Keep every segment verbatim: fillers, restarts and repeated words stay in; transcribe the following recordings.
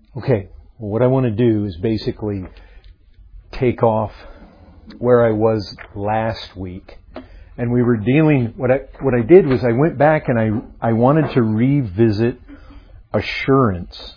Okay, well, what I want to do is basically take off where I was last week. And we were dealing, what I what I did was I went back and I I wanted to revisit assurance.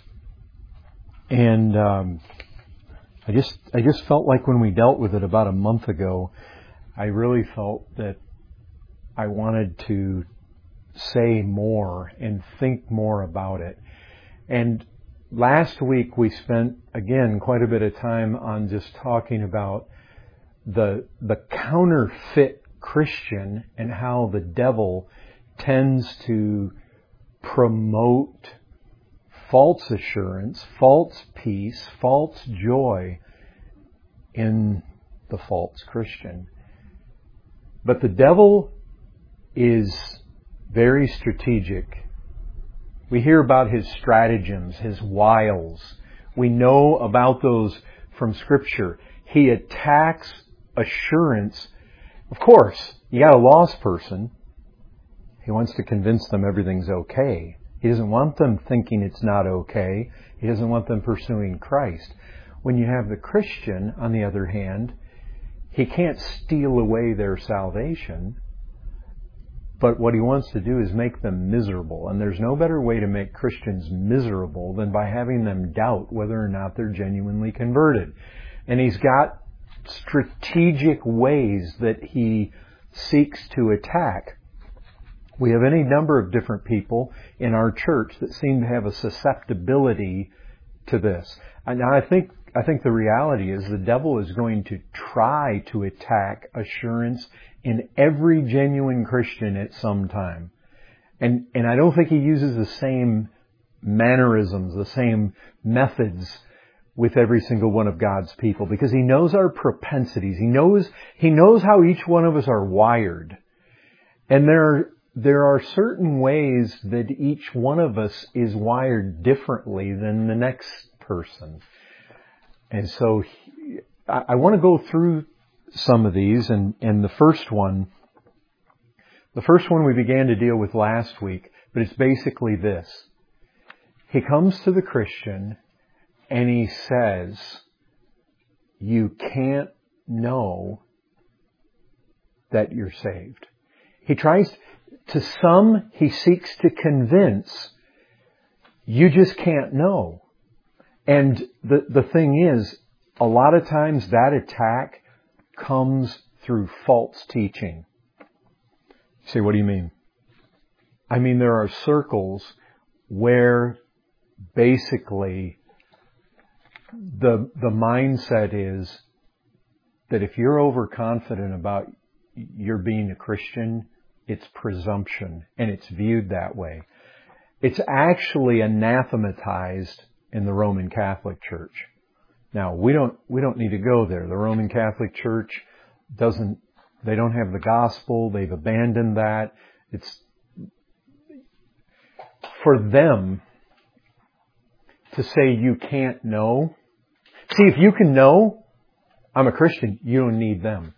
And um, I just I just felt like when we dealt with it about a month ago, I really felt that I wanted to say more and think more about it. And last week we spent, again, quite a bit of time on just talking about the the counterfeit Christian and how the devil tends to promote false assurance, false peace, false joy in the false Christian. But the devil is very strategic. We hear about his stratagems, his wiles. We know about those from Scripture. He attacks assurance. Of course, you got a lost person. He wants to convince them everything's okay. He doesn't want them thinking it's not okay. He doesn't want them pursuing Christ. When you have the Christian, on the other hand, he can't steal away their salvation. But what he wants to do is make them miserable. And there's no better way to make Christians miserable than by having them doubt whether or not they're genuinely converted. And he's got strategic ways that he seeks to attack. We have any number of different people in our church that seem to have a susceptibility to this. And I think I think the reality is the devil is going to try to attack assurance in every genuine Christian at some time. And and I don't think he uses the same mannerisms, the same methods with every single one of God's people, because he knows our propensities. He knows he knows how each one of us are wired. And there there are certain ways that each one of us is wired differently than the next person. And so he, I, I want to go through some of these, and, and the first one, the first one we began to deal with last week, but it's basically this. He comes to the Christian and he says, you can't know that you're saved. He tries, to some, he seeks to convince, you just can't know. And the, the thing is, a lot of times that attack comes through false teaching. You say, what do you mean? I mean, there are circles where basically the the mindset is that if you're overconfident about your being a Christian, it's presumption, and it's viewed that way. It's actually anathematized in the Roman Catholic Church. Now, we don't, we don't need to go there. The Roman Catholic Church doesn't, they don't have the gospel. They've abandoned that. It's, for them to say you can't know. See, if you can know, I'm a Christian, you don't need them.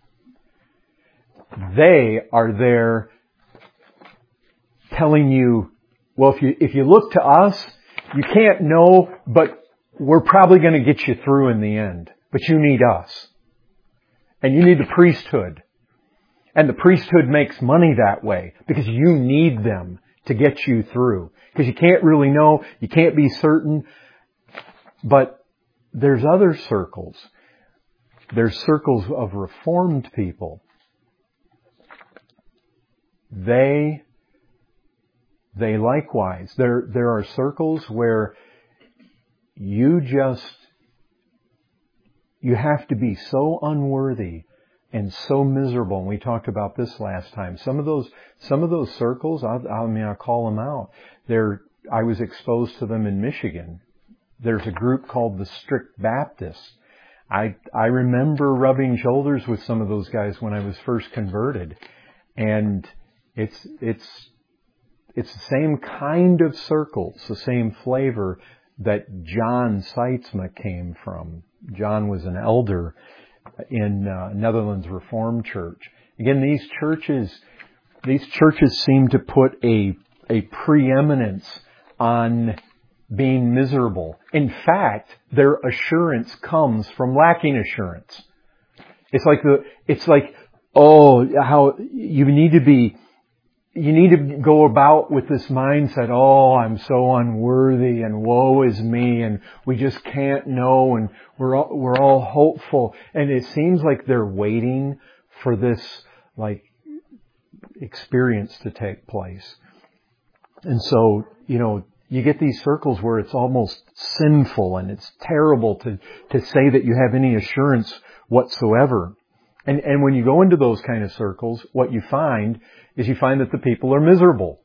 They are there telling you, well, if you, if you look to us, you can't know, but we're probably going to get you through in the end. But you need us. And you need the priesthood. And the priesthood makes money that way because you need them to get you through. Because you can't really know, you can't be certain. But there's other circles. There's circles of Reformed people. They They likewise, there there are circles where you just, you have to be so unworthy and so miserable. And we talked about this last time. Some of those, some of those circles, I, I mean, I'll call them out. They're, I was exposed to them in Michigan. There's a group called the Strict Baptists. I, I remember rubbing shoulders with some of those guys when I was first converted. And it's, it's, It's the same kind of circles, the same flavor that John Seitzma came from. John was an elder in uh, Netherlands Reformed Church. Again, these churches, these churches seem to put a a preeminence on being miserable. In fact, their assurance comes from lacking assurance. It's like the, it's like, oh, how you need to be, you need to go about with this mindset, oh, I'm so unworthy and woe is me and we just can't know and we're all, we're all hopeful. And it seems like they're waiting for this, like, experience to take place. And so, you know, you get these circles where it's almost sinful and it's terrible to, to say that you have any assurance whatsoever. And, and when you go into those kind of circles, what you find is you find that the people are miserable.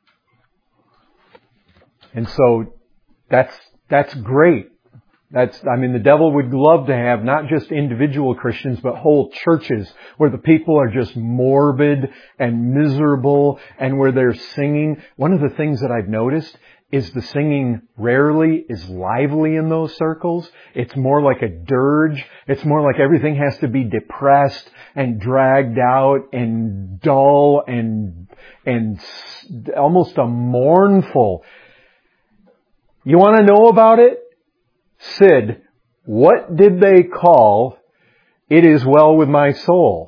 And so that's, that's great. That's, I mean, the devil would love to have not just individual Christians, but whole churches where the people are just morbid and miserable and where they're singing. One of the things that I've noticed is the singing rarely is lively in those circles. It's more like a dirge. It's more like everything has to be depressed and dragged out and dull and, and almost a mournful. You want to know about it? Sid, what did they call "It Is Well With My Soul"?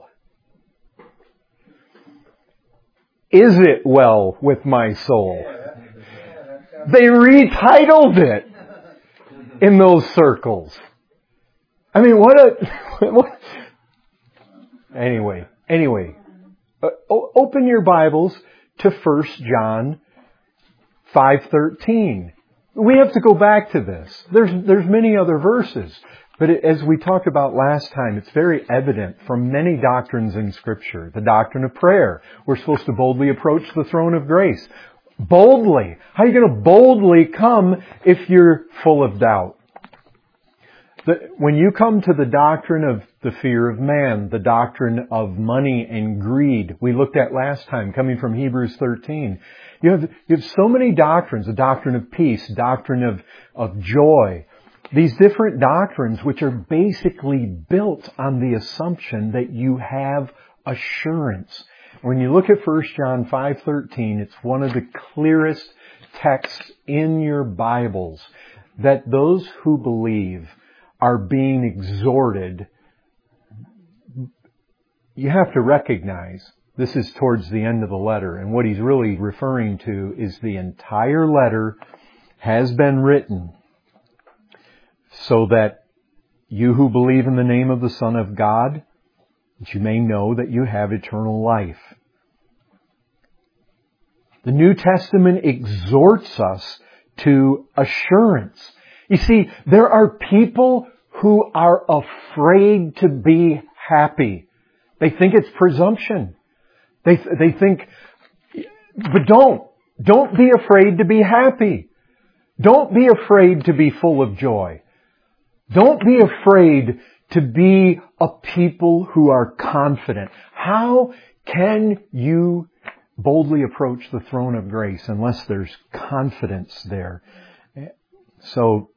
Is it well with my soul? They retitled it in those circles. I mean, what a... What, anyway, anyway. Uh, open your Bibles to First John five thirteen. We have to go back to this. There's, there's many other verses. But it, as we talked about last time, it's very evident from many doctrines in Scripture. The doctrine of prayer. We're supposed to boldly approach the throne of grace. Boldly. How are you going to boldly come if you're full of doubt? The, when you come to the doctrine of the fear of man, the doctrine of money and greed, we looked at last time, coming from Hebrews thirteen, you have, you have so many doctrines, the doctrine of peace, doctrine of, of joy, these different doctrines which are basically built on the assumption that you have assurance. When you look at First John five thirteen, it's one of the clearest texts in your Bibles that those who believe are being exhorted. You have to recognize this is towards the end of the letter, and what he's really referring to is the entire letter has been written so that you who believe in the name of the Son of God, that you may know that you have eternal life. The New Testament exhorts us to assurance. You see, there are people who are afraid to be happy. They think it's presumption. They, they think, but don't. Don't be afraid to be happy. Don't be afraid to be full of joy. Don't be afraid to be a people who are confident. How can you boldly approach the throne of grace unless there's confidence there? So,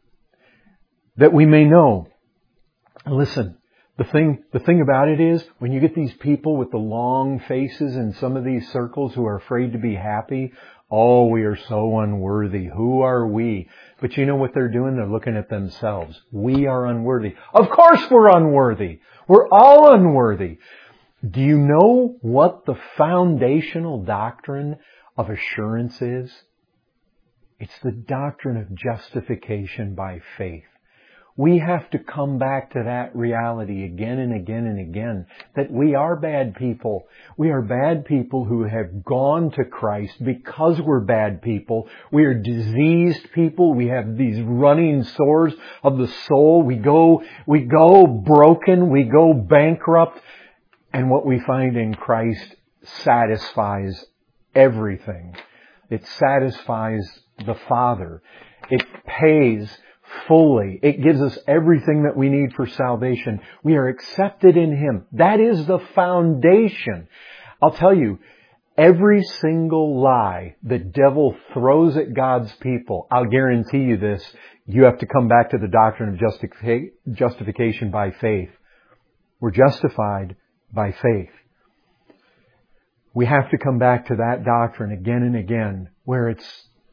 that we may know. Listen, the thing, the thing about it is, when you get these people with the long faces in some of these circles who are afraid to be happy, oh, we are so unworthy. Who are we? But you know what they're doing? They're looking at themselves. We are unworthy. Of course we're unworthy. We're all unworthy. Do you know what the foundational doctrine of assurance is? It's the doctrine of justification by faith. We have to come back to that reality again and again and again, that we are bad people. We are bad people who have gone to Christ because we're bad people. We are diseased people. We have these running sores of the soul. We go, we go broken. We go bankrupt. And what we find in Christ satisfies everything. It satisfies the Father. It pays fully. It gives us everything that we need for salvation. We are accepted in Him. That is the foundation. I'll tell you, every single lie the devil throws at God's people, I'll guarantee you this, you have to come back to the doctrine of justific- justification by faith. We're justified by faith. We have to come back to that doctrine again and again, where it's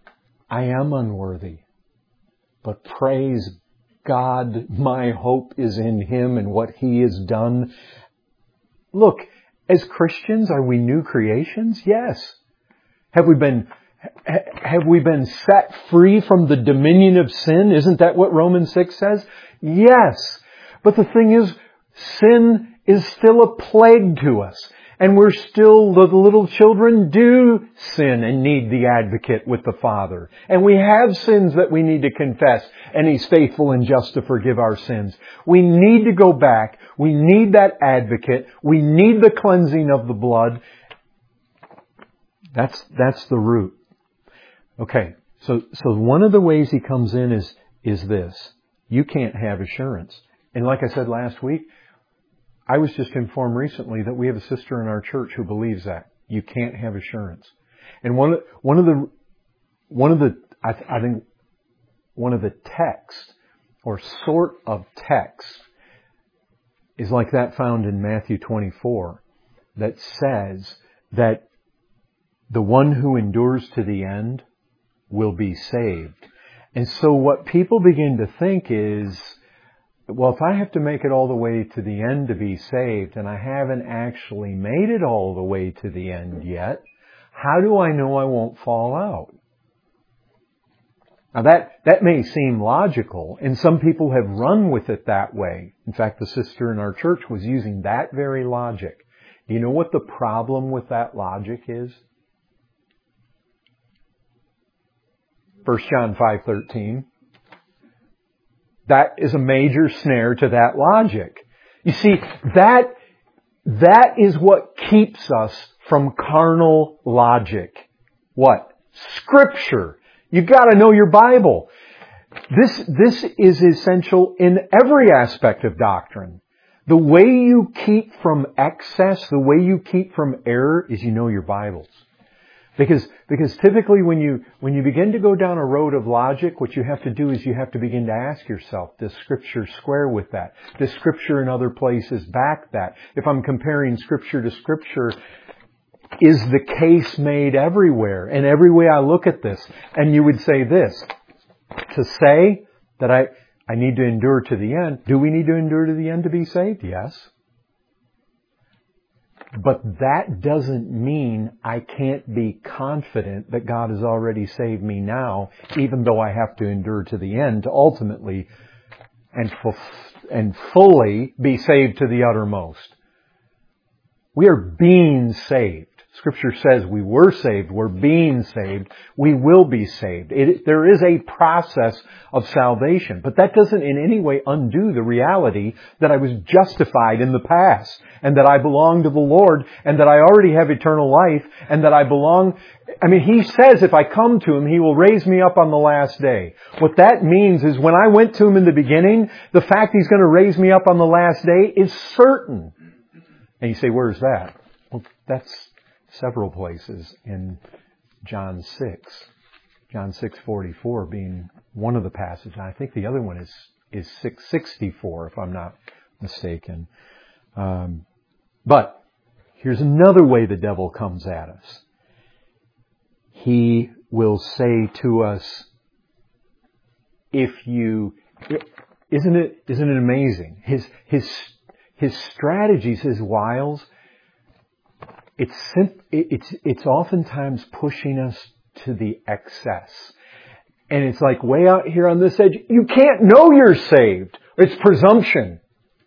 I am unworthy. But praise God, my hope is in Him and what He has done. Look, as Christians, are we new creations? Yes. Have we been, have we been set free from the dominion of sin? Isn't that what Romans six says? Yes. But the thing is, sin is still a plague to us. And we're still, the little children do sin and need the advocate with the Father. And we have sins that we need to confess. And He's faithful and just to forgive our sins. We need to go back. We need that advocate. We need the cleansing of the blood. That's, that's the root. Okay. So, so one of the ways He comes in is, is this. You can't have assurance. And like I said last week, I was just informed recently that we have a sister in our church who believes that. You can't have assurance. And one, one of the, one of the, I, I think, one of the texts, or sort of text, is like that found in Matthew twenty-four, that says that the one who endures to the end will be saved. And so what people begin to think is, well, if I have to make it all the way to the end to be saved, and I haven't actually made it all the way to the end yet, how do I know I won't fall out? Now that, that may seem logical, and some people have run with it that way. In fact, the sister in our church was using that very logic. Do you know what the problem with that logic is? First John five thirteen. That is a major snare to that logic. You see, that, that is what keeps us from carnal logic. What? Scripture. You've got to know your Bible. This, this is essential in every aspect of doctrine. The way you keep from excess, the way you keep from error, is you know your Bibles. Because, because typically when you, when you begin to go down a road of logic, what you have to do is you have to begin to ask yourself, does Scripture square with that? Does Scripture in other places back that? If I'm comparing Scripture to Scripture, is the case made everywhere? And every way I look at this, and you would say this, to say that I, I need to endure to the end, do we need to endure to the end to be saved? Yes. But that doesn't mean I can't be confident that God has already saved me now, even though I have to endure to the end to ultimately and, fu- and fully be saved to the uttermost. We are being saved. Scripture says we were saved, we're being saved, we will be saved. It, there is a process of salvation, but that doesn't in any way undo the reality that I was justified in the past, and that I belong to the Lord, and that I already have eternal life, and that I belong... I mean, He says if I come to Him, He will raise me up on the last day. What that means is when I went to Him in the beginning, the fact He's going to raise me up on the last day is certain. And you say, where's that? Well, that's several places in John six. John six forty-four being one of the passages. I think the other one is, is six sixty-four, if I'm not mistaken. Um, but here's another way the devil comes at us. He will say to us, if you, isn't it, isn't it amazing? His, his, his strategies, his wiles, It's, it's, it's oftentimes pushing us to the excess. And it's like way out here on this edge, you can't know you're saved. It's presumption.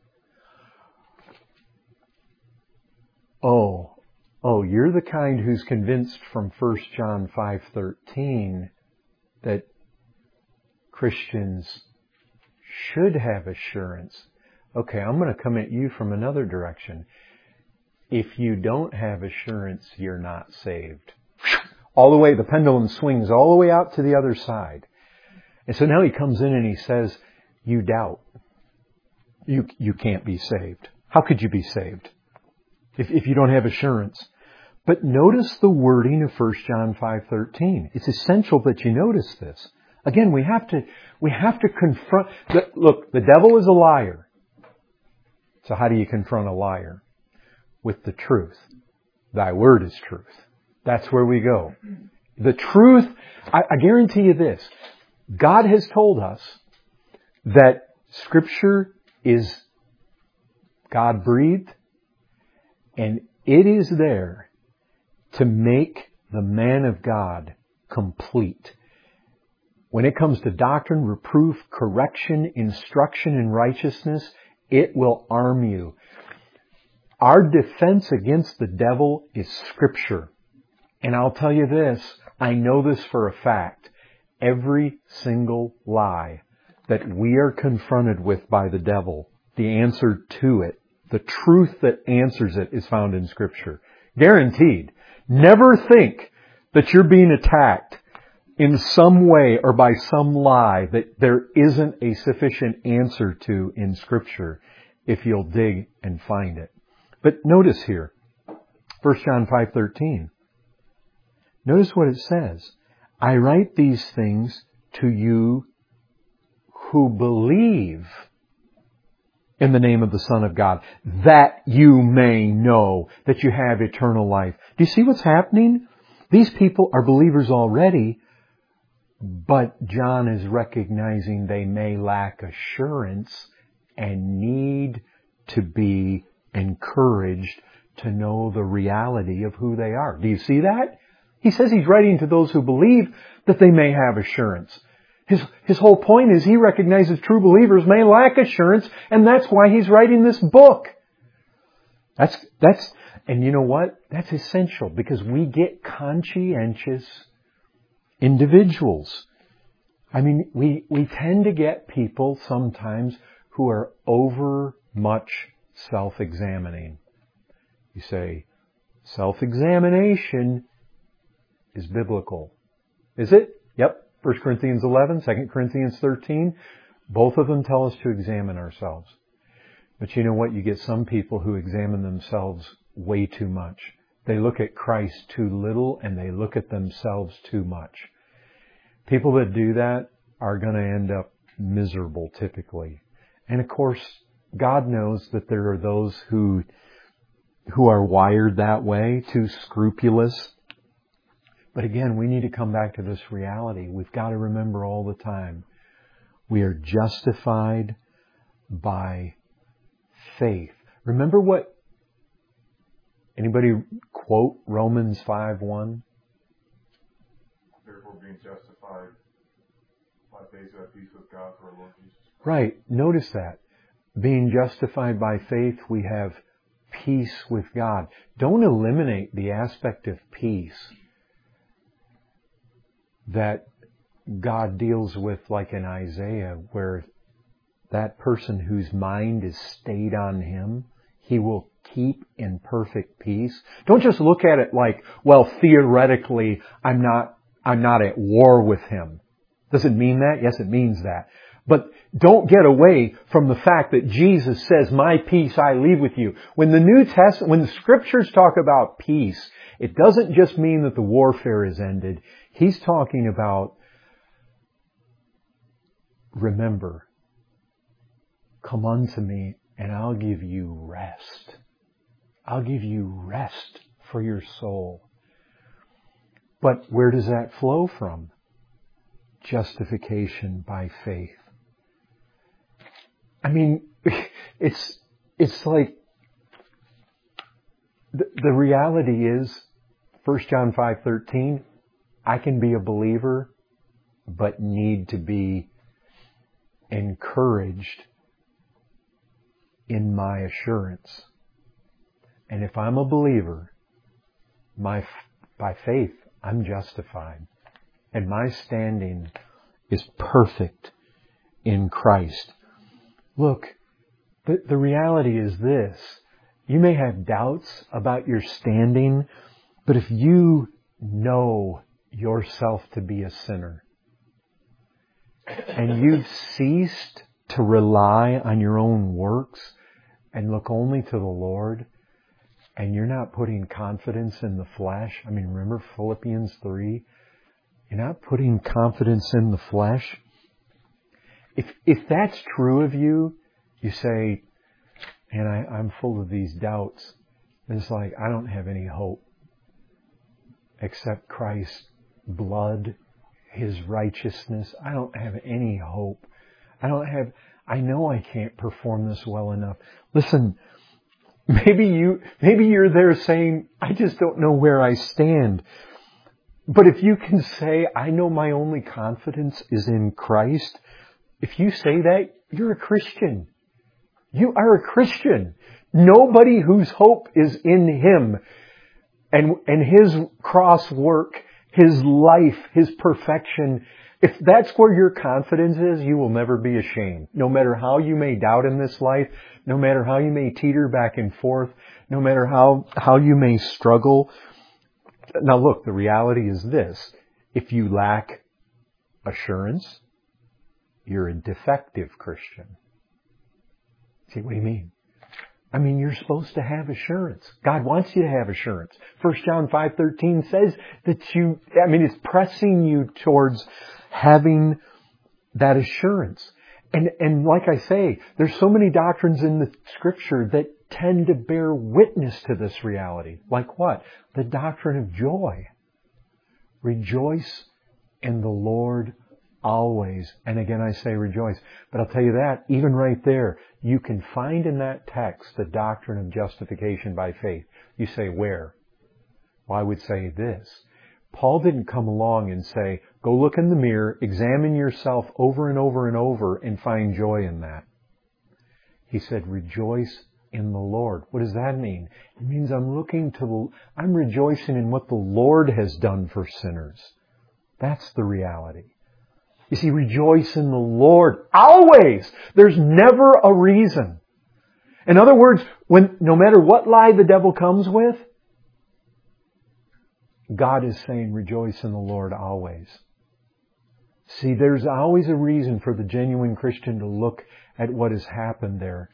Oh, oh, you're the kind who's convinced from First John five thirteen that Christians should have assurance. Okay, I'm going to come at you from another direction. If you don't have assurance, you're not saved. All the way, the pendulum swings all the way out to the other side. And so now he comes in and he says, you doubt. You, you can't be saved. How could you be saved if, if you don't have assurance? But notice the wording of First John five thirteen. It's essential that you notice this. Again, we have to, we have to confront, the, look, the devil is a liar. So how do you confront a liar? With the truth. Thy word is truth. That's where we go. The truth, I, I guarantee you this. God has told us that Scripture is God-breathed, and it is there to make the man of God complete. When it comes to doctrine, reproof, correction, instruction in righteousness, it will arm you. Our defense against the devil is Scripture. And I'll tell you this, I know this for a fact. Every single lie that we are confronted with by the devil, the answer to it, the truth that answers it is found in Scripture. Guaranteed. Never think that you're being attacked in some way or by some lie that there isn't a sufficient answer to in Scripture if you'll dig and find it. But notice here, First John five thirteen. Notice what it says. I write these things to you who believe in the name of the Son of God, that you may know that you have eternal life. Do you see what's happening? These people are believers already, but John is recognizing they may lack assurance and need to be encouraged to know the reality of who they are. Do you see that? He says he's writing to those who believe that they may have assurance. His, his whole point is he recognizes true believers may lack assurance, and that's why he's writing this book. That's, that's, and you know what? That's essential because we get conscientious individuals. I mean, we, we tend to get people sometimes who are over much self-examining. You say, self-examination is biblical. Is it? Yep. First Corinthians eleven, Second Corinthians thirteen. Both of them tell us to examine ourselves. But you know what? You get some people who examine themselves way too much. They look at Christ too little and they look at themselves too much. People that do that are going to end up miserable typically. And of course, God knows that there are those who who are wired that way, too scrupulous. But again, we need to come back to this reality. We've got to remember all the time, we are justified by faith. Remember what, anybody quote Romans five one? Therefore being justified by faith we have peace with God through our Lord Jesus Christ. Right. Notice that. Being justified by faith, we have peace with God. Don't eliminate the aspect of peace that God deals with, like in Isaiah, where that person whose mind is stayed on Him, He will keep in perfect peace. Don't just look at it like, well, theoretically, I'm not, I'm not at war with Him. Does it mean that? Yes, it means that. But don't get away from the fact that Jesus says, my peace I leave with you. When the New Testament, when the Scriptures talk about peace, it doesn't just mean that the warfare is ended. He's talking about, remember, come unto me and I'll give you rest. I'll give you rest for your soul. But where does that flow from? Justification by faith. I mean, it's, it's like, the, the reality is, First John five thirteen, I can be a believer, but need to be encouraged in my assurance. And if I'm a believer, my, by faith, I'm justified. And my standing is perfect in Christ. Look, the, the reality is this. You may have doubts about your standing, but if you know yourself to be a sinner, and you've ceased to rely on your own works and look only to the Lord, and you're not putting confidence in the flesh. I mean, remember Philippians three? You're not putting confidence in the flesh. If if that's true of you, you say, and I, I'm full of these doubts. It's like, I don't have any hope except Christ's blood His righteousness. I don't have any hope. I don't have, I know I can't perform this well enough. Listen, maybe you, maybe you're there saying, I just don't know where I stand. But if you can say, I know my only confidence is in Christ, if you say that, you're a Christian. You are a Christian. Nobody whose hope is in Him and, and His cross work, His life, His perfection. If that's where your confidence is, you will never be ashamed. No matter how you may doubt in this life, no matter how you may teeter back and forth, no matter how, how you may struggle. Now look, the reality is this. If you lack assurance, you're a defective Christian. See, what do you mean? I mean, you're supposed to have assurance. God wants you to have assurance. First John five thirteen says that you, I mean, it's pressing you towards having that assurance. And, and like I say, there's so many doctrines in the Scripture that tend to bear witness to this reality. Like what? The doctrine of joy. Rejoice in the Lord always. And again, I say rejoice. But I'll tell you that, even right there, you can find in that text the doctrine of justification by faith. You say, where? Well, I would say this. Paul didn't come along and say, go look in the mirror, examine yourself over and over and over and find joy in that. He said, rejoice in the Lord. What does that mean? It means I'm looking to, I'm rejoicing in what the Lord has done for sinners. That's the reality. You see, rejoice in the Lord always. There's never a reason. In other words, when no matter what lie the devil comes with, God is saying rejoice in the Lord always. See, there's always a reason for the genuine Christian to look at what has happened there.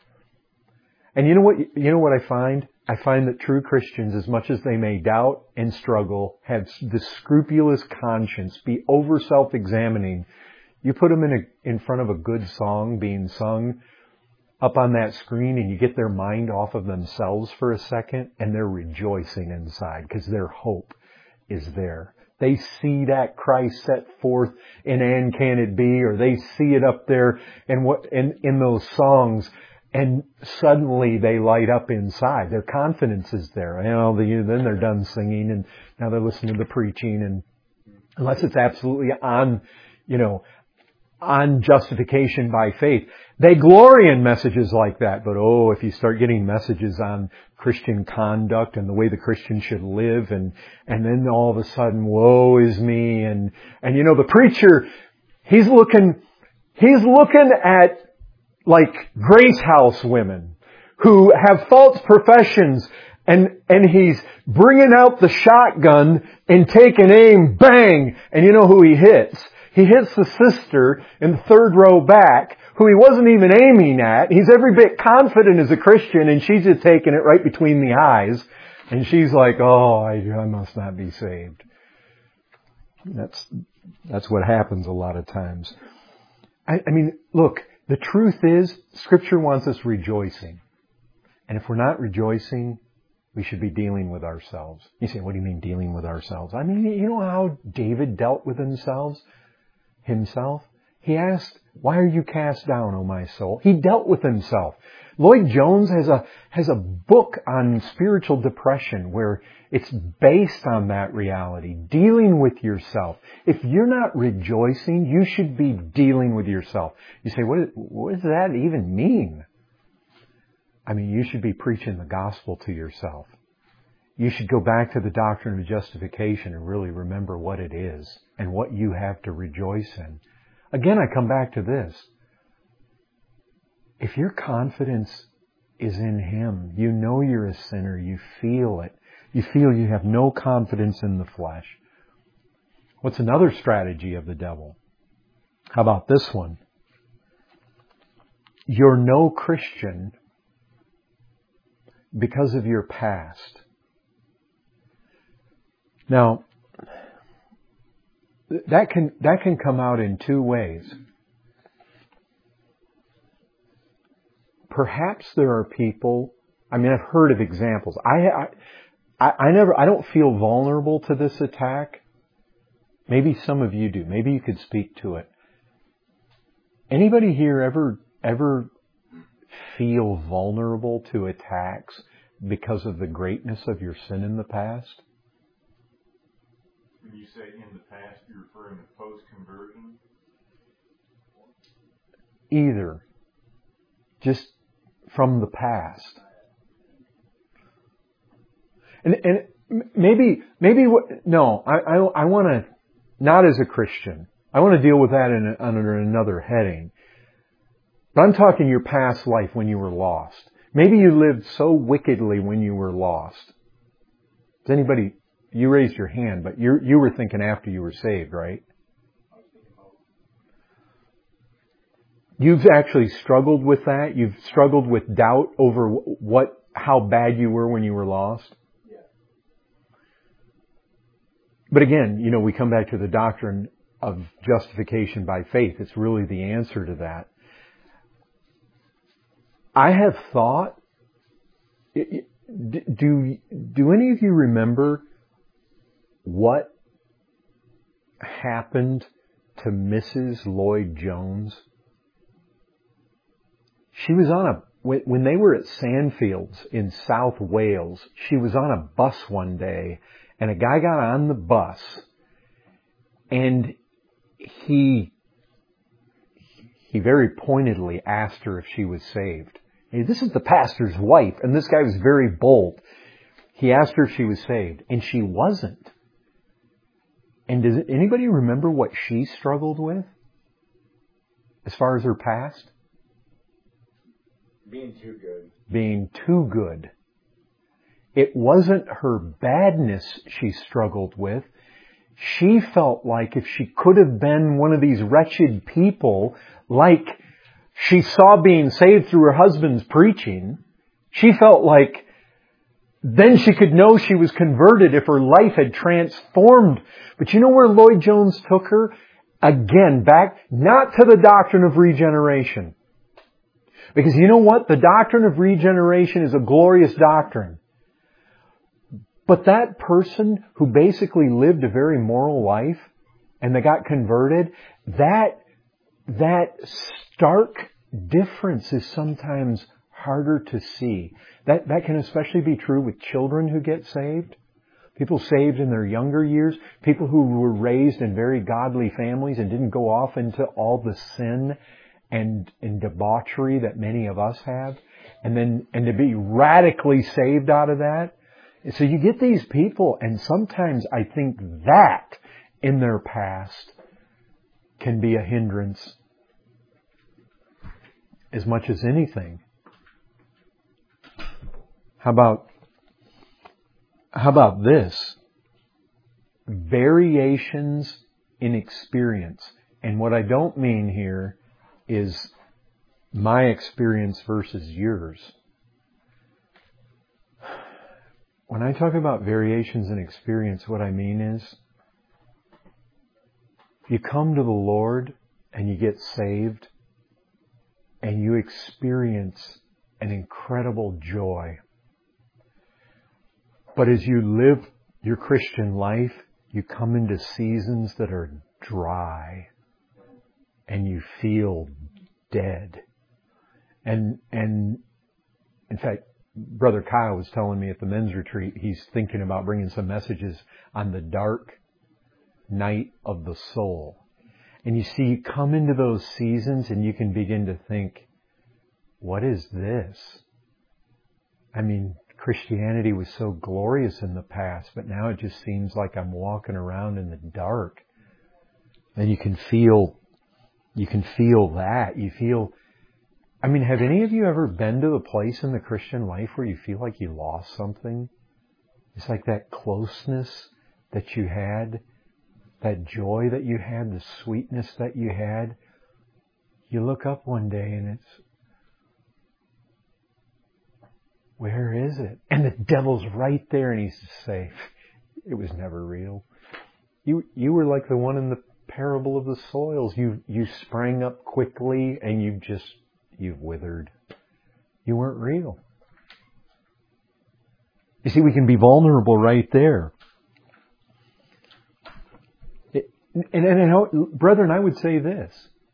And you know what, you know what I find? I find that true Christians, as much as they may doubt and struggle, have the scrupulous conscience, be over self-examining. You put them in a, in front of a good song being sung up on that screen and you get their mind off of themselves for a second and they're rejoicing inside because their hope is there. They see that Christ set forth in And Can It Be, or they see it up there in what, in, in those songs, and suddenly they light up inside. Their confidence is there. You know, the, then they're done singing and now they're listening to the preaching, and unless it's absolutely on, you know, on justification by faith. They glory in messages like that, but oh, if you start getting messages on Christian conduct and the way the Christian should live, and, and then all of a sudden, woe is me, and, and you know, the preacher, he's looking, he's looking at like Grace House women who have false professions, and, and he's bringing out the shotgun and taking aim, bang, and you know who he hits? He hits the sister in the third row back, who he wasn't even aiming at. He's every bit confident as a Christian, and she's just taking it right between the eyes. And she's like, oh, I, I must not be saved. That's, that's what happens a lot of times. I, I mean, look, the truth is, Scripture wants us rejoicing. And if we're not rejoicing, we should be dealing with ourselves. You say, what do you mean dealing with ourselves? I mean, you know how David dealt with themselves? Himself. He asked, why are you cast down, O my soul? He dealt with himself. Lloyd Jones has a, has a book on spiritual depression where it's based on that reality, dealing with yourself. If you're not rejoicing, you should be dealing with yourself. You say, what, what does that even mean? I mean, you should be preaching the gospel to yourself. You should go back to the doctrine of justification and really remember what it is and what you have to rejoice in. Again, I come back to this. If your confidence is in Him, you know you're a sinner, you feel it. You feel you have no confidence in the flesh. What's another strategy of the devil? How about this one? You're no Christian because of your past. Now, that can, that can come out in two ways. Perhaps there are people, I mean, I've heard of examples. I, I, I never, I don't feel vulnerable to this attack Maybe some of you do. Maybe you could speak to it. Anybody here ever, ever feel vulnerable to attacks because of the greatness of your sin in the past? When you say in the past, you're referring to post-conversion? Either. Just from the past. And, and maybe, maybe, no, I, I, I want to, not as a Christian. I want to deal with that in, under another heading. But I'm talking your past life when you were lost. Maybe you lived so wickedly when you were lost. Does anybody, you raised your hand, but you you were thinking after you were saved, right? You've actually struggled with that? You've struggled with doubt over what, how bad you were when you were lost? Yeah. But again, you know, we come back to the doctrine of justification by faith. It's really the answer to that. I have thought, do, do any of you remember what happened to Missus Lloyd-Jones? She was on a, when they were at Sandfields in South Wales, she was on a bus one day, and a guy got on the bus, and he, he very pointedly asked her if she was saved. Hey, this is the pastor's wife, and this guy was very bold. He asked her if she was saved, and she wasn't. And does anybody remember what she struggled with as far as her past? Being too good. Being too good. It wasn't her badness she struggled with. She felt like if she could have been one of these wretched people, like she saw being saved through her husband's preaching, she felt like then she could know she was converted if her life had transformed. But you know where Lloyd-Jones took her? Again, back not to the doctrine of regeneration. Because you know what? The doctrine of regeneration is a glorious doctrine. But that person who basically lived a very moral life and they got converted, that, that stark difference is sometimes harder to see. That, that can especially be true with children who get saved. People saved in their younger years. People who were raised in very godly families and didn't go off into all the sin and, and debauchery that many of us have. And then, and to be radically saved out of that. So you get these people, and sometimes I think that in their past can be a hindrance as much as anything. How about, how about this? Variations in experience. And what I don't mean here is my experience versus yours. When I talk about variations in experience, what I mean is you come to the Lord and you get saved and you experience an incredible joy. But as you live your Christian life, you come into seasons that are dry and you feel dead. And, and in fact, Brother Kyle was telling me at the men's retreat, he's thinking about bringing some messages on the dark night of the soul. And you see, you come into those seasons and you can begin to think, what is this? I mean, Christianity was so glorious in the past, but now it just seems like I'm walking around in the dark. And you can feel, you can feel that. You feel, I mean, have any of you ever been to the place in the Christian life where you feel like you lost something? It's like that closeness that you had, that joy that you had, the sweetness that you had. You look up one day and it's, where is it? And the devil's right there and he's safe. It was never real. You, you were like the one in the parable of the soils. You, you sprang up quickly and you just, you've withered. You weren't real. You see, we can be vulnerable right there. It, and, and, and brethren, I would say this.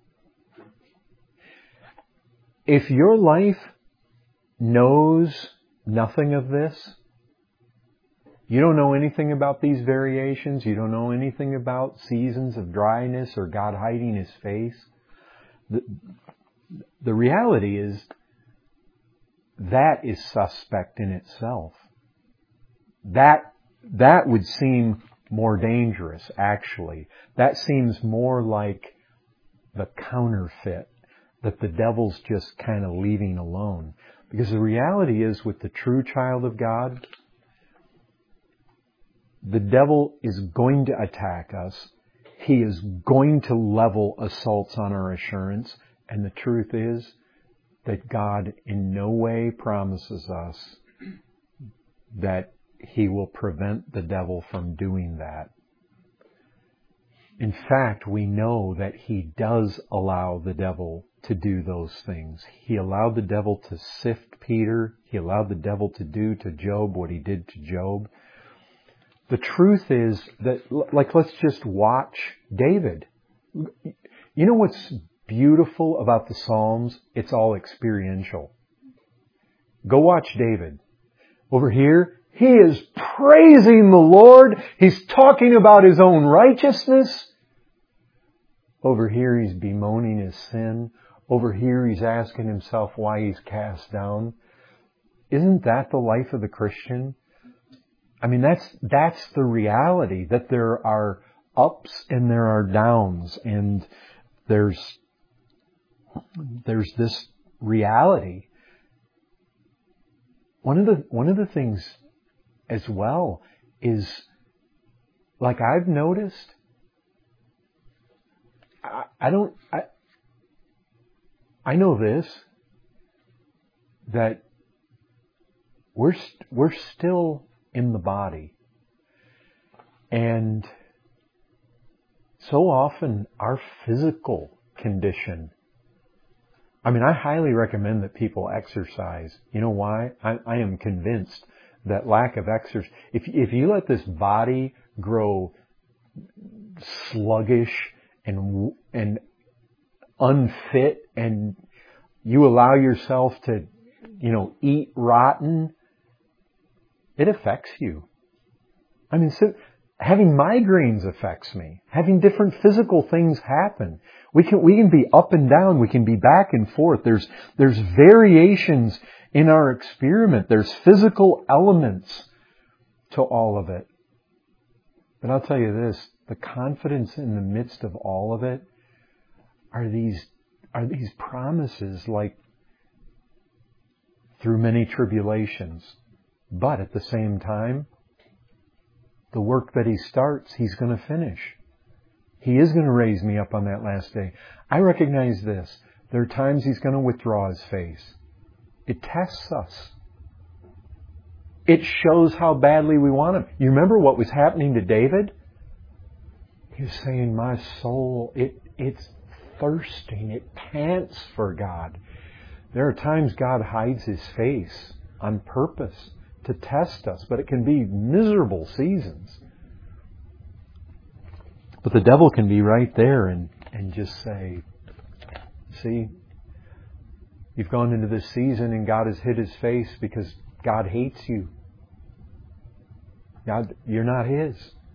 If your life knows nothing of this, you don't know anything about these variations, you don't know anything about seasons of dryness or God hiding His face, the, the reality is that is suspect in itself. That, that would seem more dangerous, actually. That seems more like the counterfeit that the devil's just kind of leaving alone. Because the reality is, with the true child of God, the devil is going to attack us. He is going to level assaults on our assurance. And the truth is that God in no way promises us that He will prevent the devil from doing that. In fact, we know that He does allow the devil to do those things. He allowed the devil to sift Peter. He allowed the devil to do to Job what he did to Job. The truth is that, like, let's just watch David. You know what's beautiful about the Psalms? It's all experiential. Go watch David. Over here, he is praising the Lord. He's talking about his own righteousness. Over here, he's bemoaning his sin. Over here, he's asking himself why he's cast down. Isn't that the life of the Christian? I mean, that's, that's the reality, that there are ups and there are downs, and there's, there's this reality. One of the, one of the things as well is, like I've noticed, I, I don't, I, I know this, that we're, we're still in the body. And so often our physical condition, I mean, I highly recommend that people exercise. You know why? I, I am convinced that lack of exercise, if, if you let this body grow sluggish and, and unfit, and you allow yourself to, you know, eat rotten, it affects you. I mean, so having migraines affects me. Having different physical things happen. We can, we can be up and down. We can be back and forth. There's, there's variations in our experiment. There's physical elements to all of it. But I'll tell you this, the confidence in the midst of all of it are these, are these promises, like, through many tribulations. But at the same time, the work that He starts, He's going to finish. He is going to raise me up on that last day. I recognize this. There are times He's going to withdraw His face. It tests us. It shows how badly we want Him. You remember what was happening to David? He was saying, my soul, it, it's thirsting. It pants for God. There are times God hides His face on purpose to test us, but it can be miserable seasons. But the devil can be right there and, and just say, see, you've gone into this season and God has hid His face because God hates you. God, you're not His.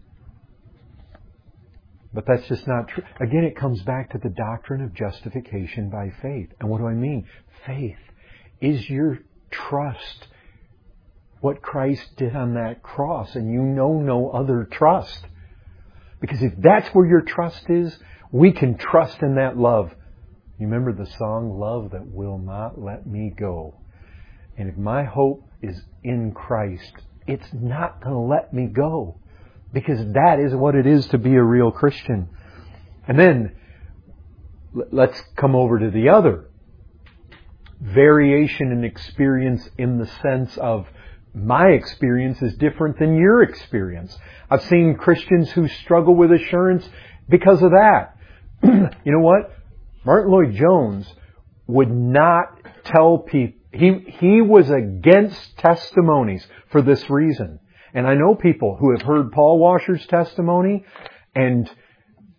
But that's just not true. Again, it comes back to the doctrine of justification by faith. And what do I mean? Faith is your trust what Christ did on that cross, and you know no other trust. Because if that's where your trust is, we can trust in that love. You remember the song, Love That Will Not Let Me Go. And if my hope is in Christ, it's not going to let me go. Because that is what it is to be a real Christian. And then, let's come over to the other. Variation in experience, in the sense of, my experience is different than your experience. I've seen Christians who struggle with assurance because of that. You know what? Martin Lloyd-Jones would not tell people, he, he was against testimonies for this reason. And I know people who have heard Paul Washer's testimony, and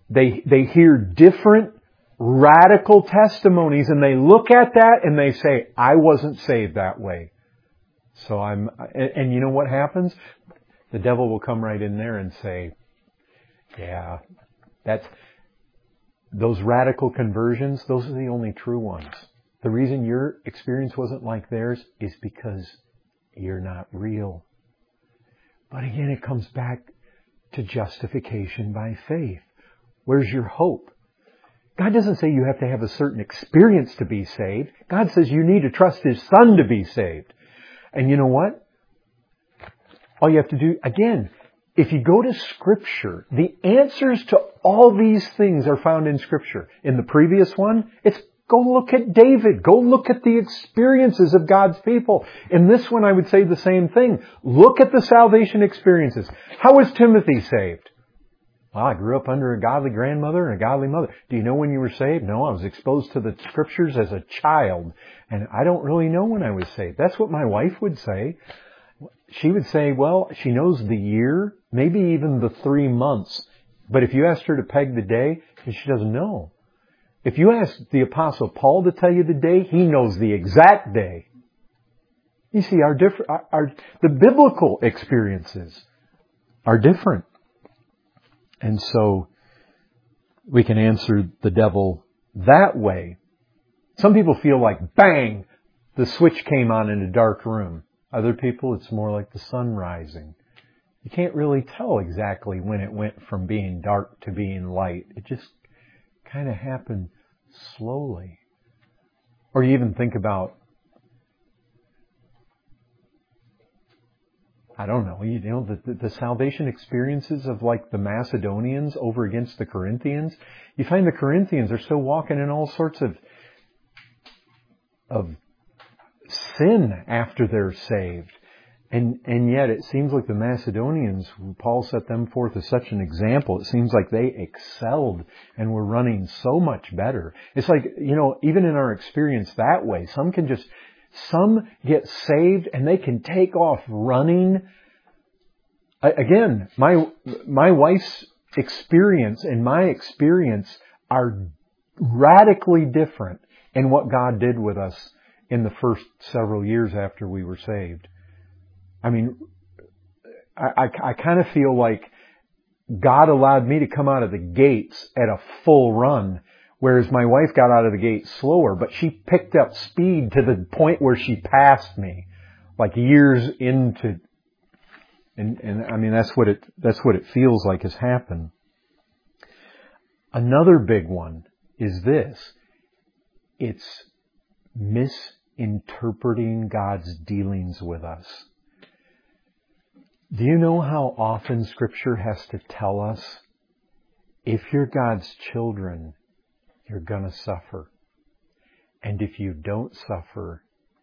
They, they hear different radical testimonies and they look at that and they say, I wasn't saved that way. So I'm, and, and you know what happens? The devil will come right in there and say, yeah, that's, those radical conversions, those are the only true ones. The reason your experience wasn't like theirs is because you're not real. But again, it comes back to justification by faith. Where's your hope? God doesn't say you have to have a certain experience to be saved. God says you need to trust His Son to be saved. And you know what? All you have to do, again, if you go to Scripture, the answers to all these things are found in Scripture. In the previous one, it's go look at David. Go look at the experiences of God's people. In this one, I would say the same thing. Look at the salvation experiences. How was Timothy saved? Well, I grew up under a godly grandmother and a godly mother. Do you know when you were saved? No, I was exposed to the Scriptures as a child. And I don't really know when I was saved. That's what my wife would say. She would say, well, she knows the year, maybe even the three months. But if you asked her to peg the day, she doesn't know. If you ask the Apostle Paul to tell you the day, he knows the exact day. You see, our different, our, our the biblical experiences are different. And so we can answer the devil that way. Some people feel like, bang, the switch came on in a dark room. Other people, it's more like the sun rising. You can't really tell exactly when it went from being dark to being light. It just kind of happened slowly. Or you even think about, I don't know, you know, the, the, the salvation experiences of like the Macedonians over against the Corinthians. You find the Corinthians are still walking in all sorts of, of sin after they're saved. And, and yet it seems like the Macedonians, Paul set them forth as such an example. It seems like they excelled and were running so much better. It's like, you know, even in our experience that way, some can just, some get saved and they can take off running. Again, my, my wife's experience and my experience are radically different in what God did with us in the first several years after we were saved. I mean, I, I, I kind of feel like God allowed me to come out of the gates at a full run, whereas my wife got out of the gates slower, but she picked up speed to the point where she passed me, like years into, and, and I mean, that's what it, that's what it feels like has happened. Another big one is this. It's misinterpreting God's dealings with us. Do you know how often Scripture has to tell us, if you're God's children, you're going to suffer. And if you don't suffer,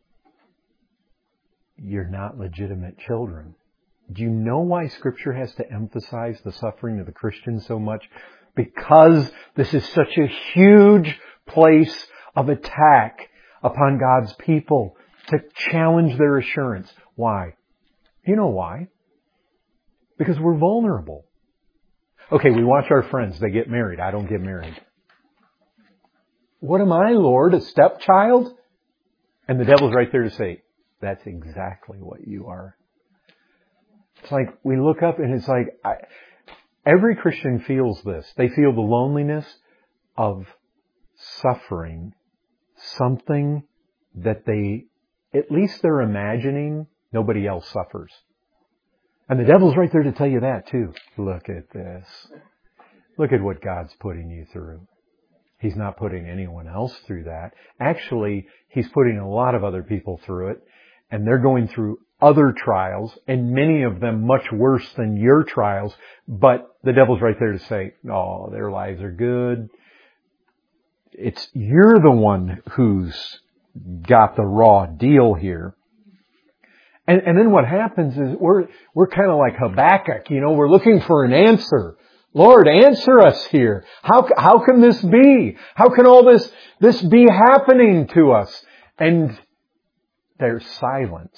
you're not legitimate children. Do you know why Scripture has to emphasize the suffering of the Christian so much? Because this is such a huge place of attack upon God's people to challenge their assurance. Why? You know why? Because we're vulnerable. Okay, we watch our friends. They get married. I don't get married. What am I, Lord? A stepchild? And the devil's right there to say, that's exactly what you are. It's like we look up and it's like, I, every Christian feels this. They feel the loneliness of suffering something that they, at least they're imagining nobody else suffers. And the devil's right there to tell you that too. Look at this. Look at what God's putting you through. He's not putting anyone else through that. Actually, He's putting a lot of other people through it. And they're going through other trials, and many of them much worse than your trials. But the devil's right there to say, oh, their lives are good. It's, you're the one who's got the raw deal here. And, and then what happens is we're, we're kind of like Habakkuk, you know, we're looking for an answer. Lord, answer us here. How, how can this be? How can all this, this be happening to us? And there's silence.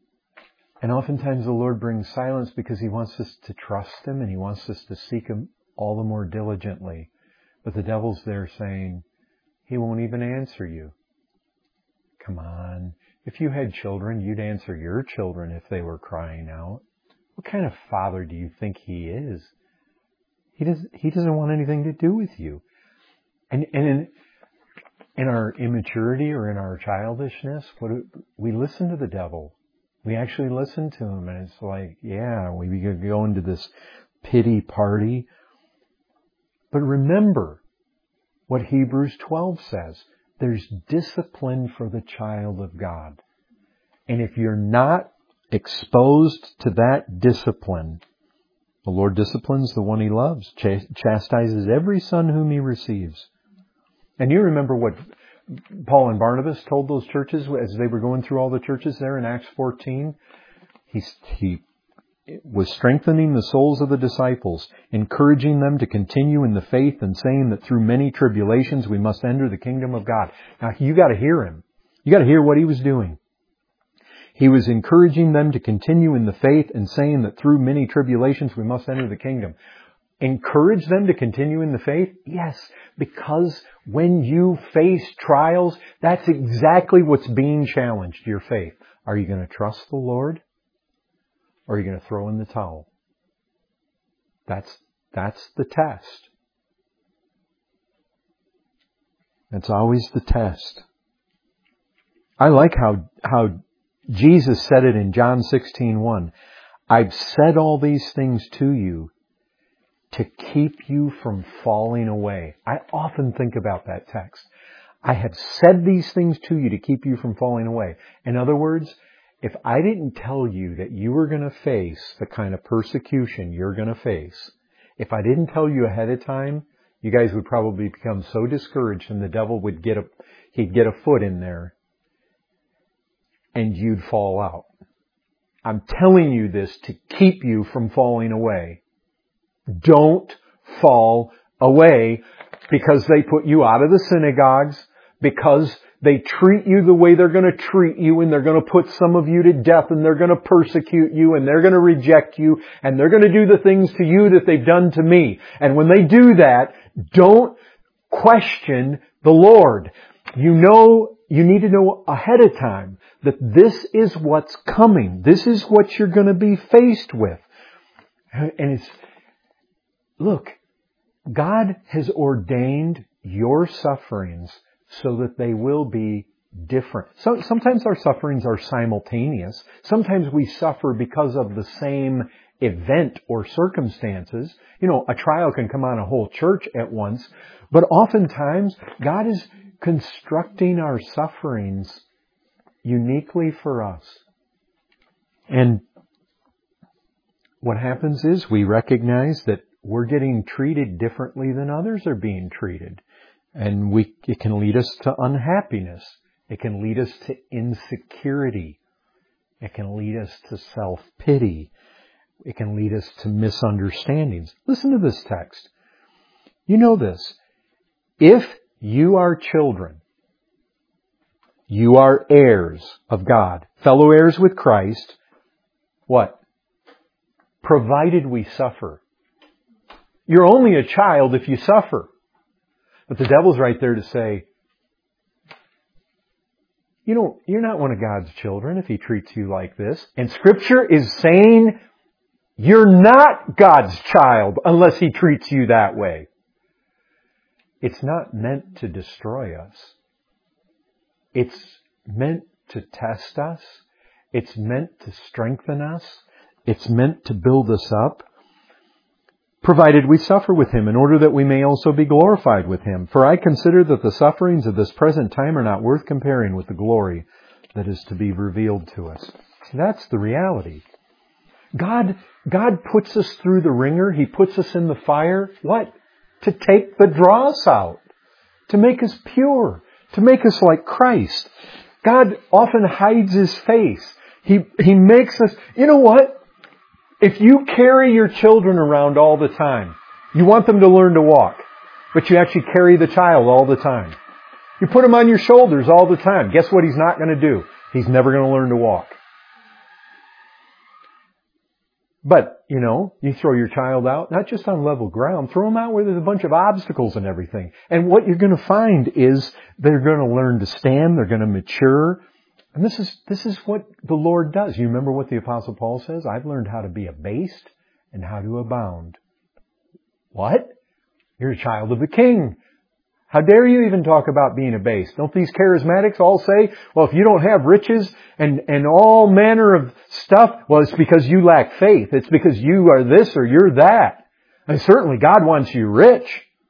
And oftentimes the Lord brings silence because He wants us to trust Him and He wants us to seek Him all the more diligently. But the devil's there saying, he won't even answer you. Come on. If you had children, you'd answer your children if they were crying out. What kind of father do you think he is? He doesn't, he doesn't want anything to do with you. And, and in, in our immaturity or in our childishness, what do, we listen to the devil. We actually listen to him, and it's like, yeah, we go into this pity party. But remember what Hebrews twelve says. There's discipline for the child of God. And if you're not exposed to that discipline, the Lord disciplines the one He loves, chastises every son whom He receives. And you remember what Paul and Barnabas told those churches as they were going through all the churches there in Acts fourteen? He, he was strengthening the souls of the disciples, encouraging them to continue in the faith and saying that through many tribulations we must enter the kingdom of God. Now you got to hear him. You got to hear what he was doing. He was encouraging them to continue in the faith and saying that through many tribulations we must enter the kingdom. Encourage them to continue in the faith? Yes, because when you face trials, that's exactly what's being challenged, your faith. Are you going to trust the Lord? Or are you going to throw in the towel? That's, that's the test. That's always the test. I like how, how Jesus said it in John sixteen one. I've said all these things to you to keep you from falling away. I often think about that text. I have said these things to you to keep you from falling away. In other words, if I didn't tell you that you were going to face the kind of persecution you're going to face, if I didn't tell you ahead of time, you guys would probably become so discouraged and the devil would get a, he'd get a foot in there and you'd fall out. I'm telling you this to keep you from falling away. Don't fall away because they put you out of the synagogues, because they treat you the way they're going to treat you, and they're going to put some of you to death, and they're going to persecute you, and they're going to reject you, and they're going to do the things to you that they've done to me. And when they do that, don't question the Lord. You know, you need to know ahead of time that this is what's coming. This is what you're going to be faced with. And it's, look, God has ordained your sufferings so that they will be different. So sometimes our sufferings are simultaneous. Sometimes we suffer because of the same event or circumstances. You know, a trial can come on a whole church at once. But oftentimes, God is constructing our sufferings uniquely for us. And what happens is we recognize that we're getting treated differently than others are being treated. And we, it can lead us to unhappiness. It can lead us to insecurity. It can lead us to self-pity. It can lead us to misunderstandings. Listen to this text. You know this. If you are children, you are heirs of God, fellow heirs with Christ. What? Provided we suffer. You're only a child if you suffer. But the devil's right there to say, you know, you're not one of God's children if He treats you like this. And Scripture is saying you're not God's child unless He treats you that way. It's not meant to destroy us. It's meant to test us. It's meant to strengthen us. It's meant to build us up. Provided we suffer with Him, in order that we may also be glorified with Him. For I consider that the sufferings of this present time are not worth comparing with the glory that is to be revealed to us. See, that's the reality. God, God puts us through the ringer. He puts us in the fire. What? To take the dross out. To make us pure. To make us like Christ. God often hides His face. He, He makes us, you know what? If you carry your children around all the time, you want them to learn to walk, but you actually carry the child all the time. You put him on your shoulders all the time. Guess what he's not going to do? He's never going to learn to walk. But you know, you throw your child out, not just on level ground, throw them out where there's a bunch of obstacles and everything. And what you're going to find is they're going to learn to stand, they're going to mature. And this is, this is what the Lord does. You remember what the Apostle Paul says? I've learned how to be abased and how to abound. What? You're a child of the King. How dare you even talk about being abased? Don't these charismatics all say, well, if you don't have riches and, and all manner of stuff, well, it's because you lack faith. It's because you are this or you're that. And certainly God wants you rich.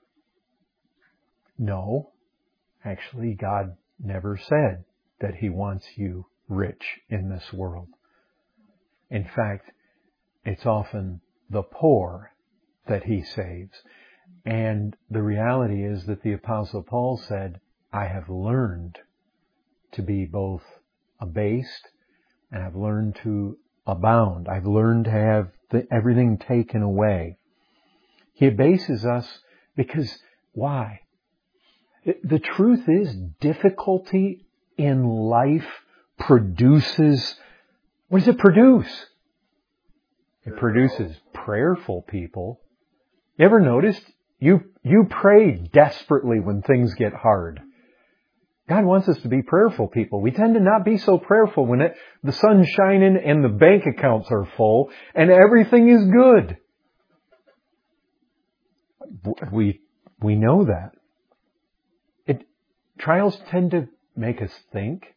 No, actually God never said that He wants you rich in this world. In fact, it's often the poor that He saves. And the reality is that the Apostle Paul said, I have learned to be both abased and I've learned to abound. I've learned to have the, everything taken away. He abases us because, why? The truth is, difficulty in life produces, what does it produce? It produces prayerful people. You ever noticed? You, you pray desperately when things get hard. God wants us to be prayerful people. We tend to not be so prayerful when it, the sun's shining and the bank accounts are full and everything is good. We, we know that. It, trials tend to make us think,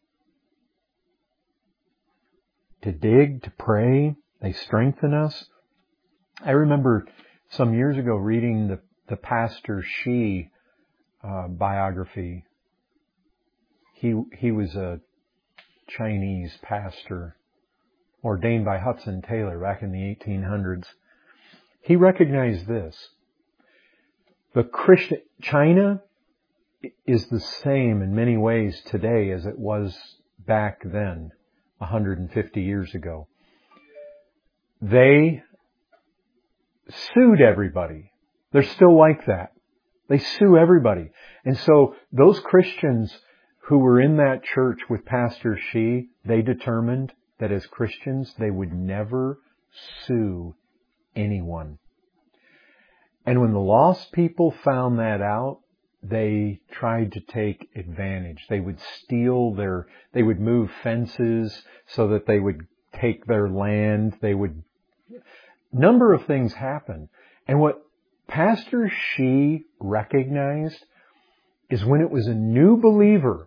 to dig, to pray. They strengthen us. I remember some years ago reading the, the Pastor Shi uh, biography. He, he was a Chinese pastor ordained by Hudson Taylor back in the eighteen hundreds. He recognized this. The Christian, China is the same in many ways today as it was back then, one hundred fifty years ago. They sued everybody. They're still like that. They sue everybody. And so those Christians who were in that church with Pastor Shi, they determined that as Christians, they would never sue anyone. And when the lost people found that out, they tried to take advantage. They would steal their, they would move fences so that they would take their land. They would, number of things happen. And what Pastor Shi recognized is when it was a new believer,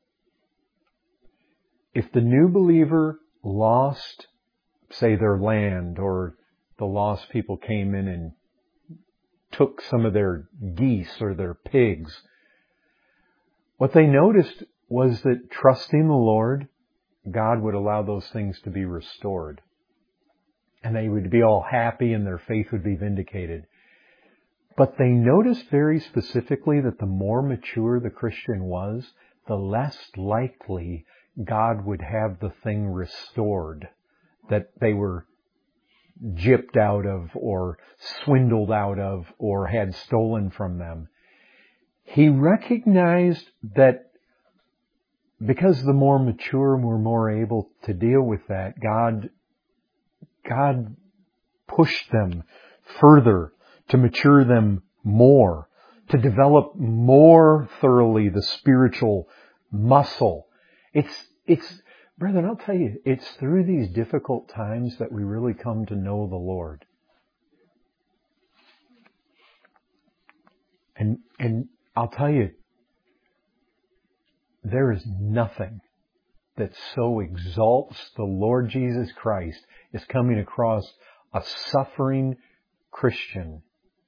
if the new believer lost, say, their land, or the lost people came in and took some of their geese or their pigs, what they noticed was that trusting the Lord, God would allow those things to be restored. And they would be all happy and their faith would be vindicated. But they noticed very specifically that the more mature the Christian was, the less likely God would have the thing restored that they were gypped out of or swindled out of or had stolen from them. He recognized that because the more mature were more able to deal with that, God, God pushed them further to mature them more, to develop more thoroughly the spiritual muscle. It's, it's, brethren, I'll tell you, it's through these difficult times that we really come to know the Lord. And, and I'll tell you, there is nothing that so exalts the Lord Jesus Christ as coming across a suffering Christian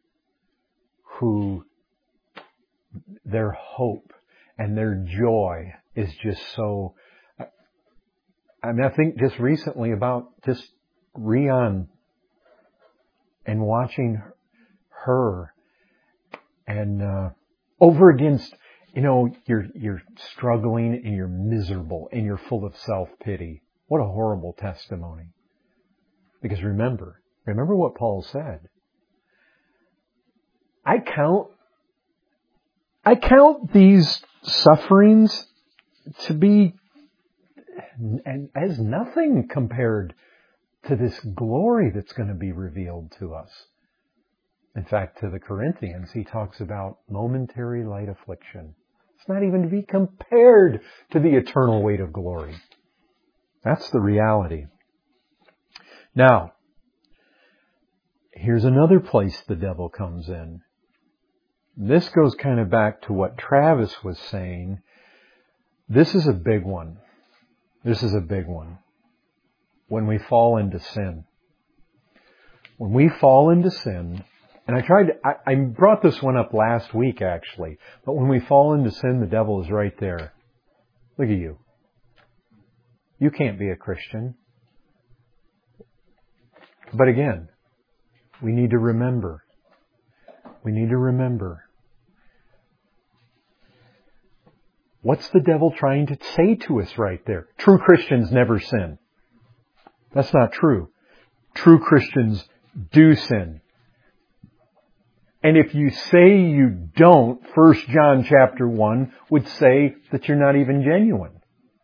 who their hope and their joy is just so. I mean, I think just recently about just Rian and watching her and uh, over against, you know, you're you're struggling and you're miserable and you're full of self-pity. What a horrible testimony. Because remember, remember what Paul said. I count, I count these sufferings to be and as nothing compared to this glory that's going to be revealed to us. In fact, to the Corinthians, he talks about momentary light affliction. It's not even to be compared to the eternal weight of glory. That's the reality. Now, here's another place the devil comes in. This goes kind of back to what Travis was saying. This is a big one. This is a big one. When we fall into sin. When we fall into sin, and I tried to, I, I brought this one up last week actually, but when we fall into sin, the devil is right there. Look at you. You can't be a Christian. But again, we need to remember. We need to remember. What's the devil trying to say to us right there? True Christians never sin. That's not true. True Christians do sin. And if you say you don't, First John chapter one would say that you're not even genuine.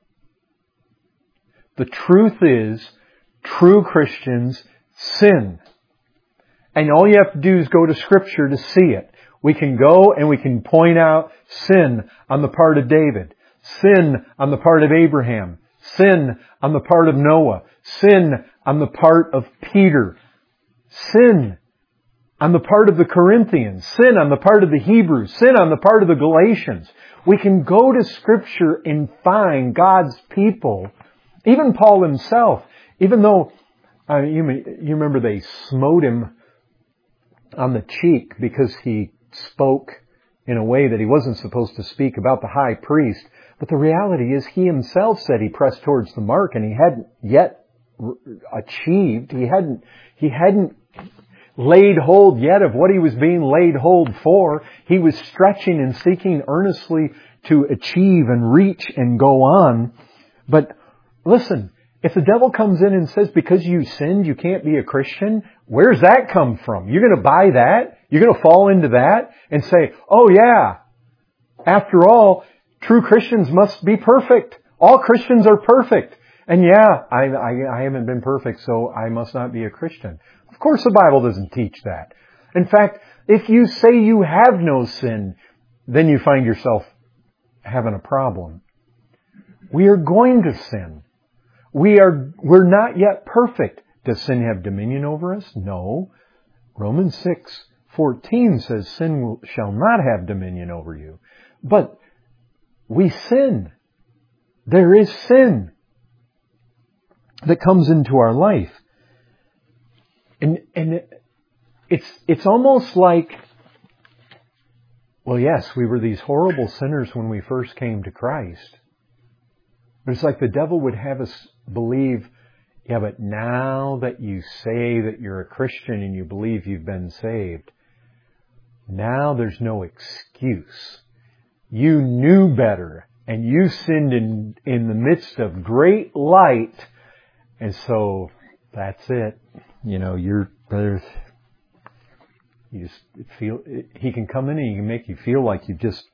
The truth is, true Christians sin. And all you have to do is go to Scripture to see it. We can go and we can point out sin on the part of David, sin on the part of Abraham, sin on the part of Noah, sin on the part of Peter, sin on the part of the Corinthians, sin on the part of the Hebrews, sin on the part of the Galatians. We can go to Scripture and find God's people, even Paul himself, even though, uh, you, you remember they smote him on the cheek because he spoke in a way that he wasn't supposed to speak about the high priest. But the reality is he himself said he pressed towards the mark and he hadn't yet achieved. He hadn't, he hadn't laid hold yet of what he was being laid hold for. He was stretching and seeking earnestly to achieve and reach and go on. But listen, if the devil comes in and says, because you sinned, you can't be a Christian, where's that come from? You're going to buy that? You're going to fall into that and say, oh yeah, after all, true Christians must be perfect. All Christians are perfect. And yeah, I, I, I haven't been perfect, so I must not be a Christian. Of course the Bible doesn't teach that. In fact, if you say you have no sin, then you find yourself having a problem. We are going to sin. We are, we're not yet perfect. Does sin have dominion over us? No. Romans six fourteen says sin will, shall not have dominion over you. But we sin. There is sin that comes into our life. And, and it's, it's almost like, well, yes, we were these horrible sinners when we first came to Christ. But it's like the devil would have us believe, yeah, but now that you say that you're a Christian and you believe you've been saved, now there's no excuse. You knew better and you sinned in, in the midst of great light. And so that's it. You know, you're, there's, you just feel, he can come in and he can make you feel like you've just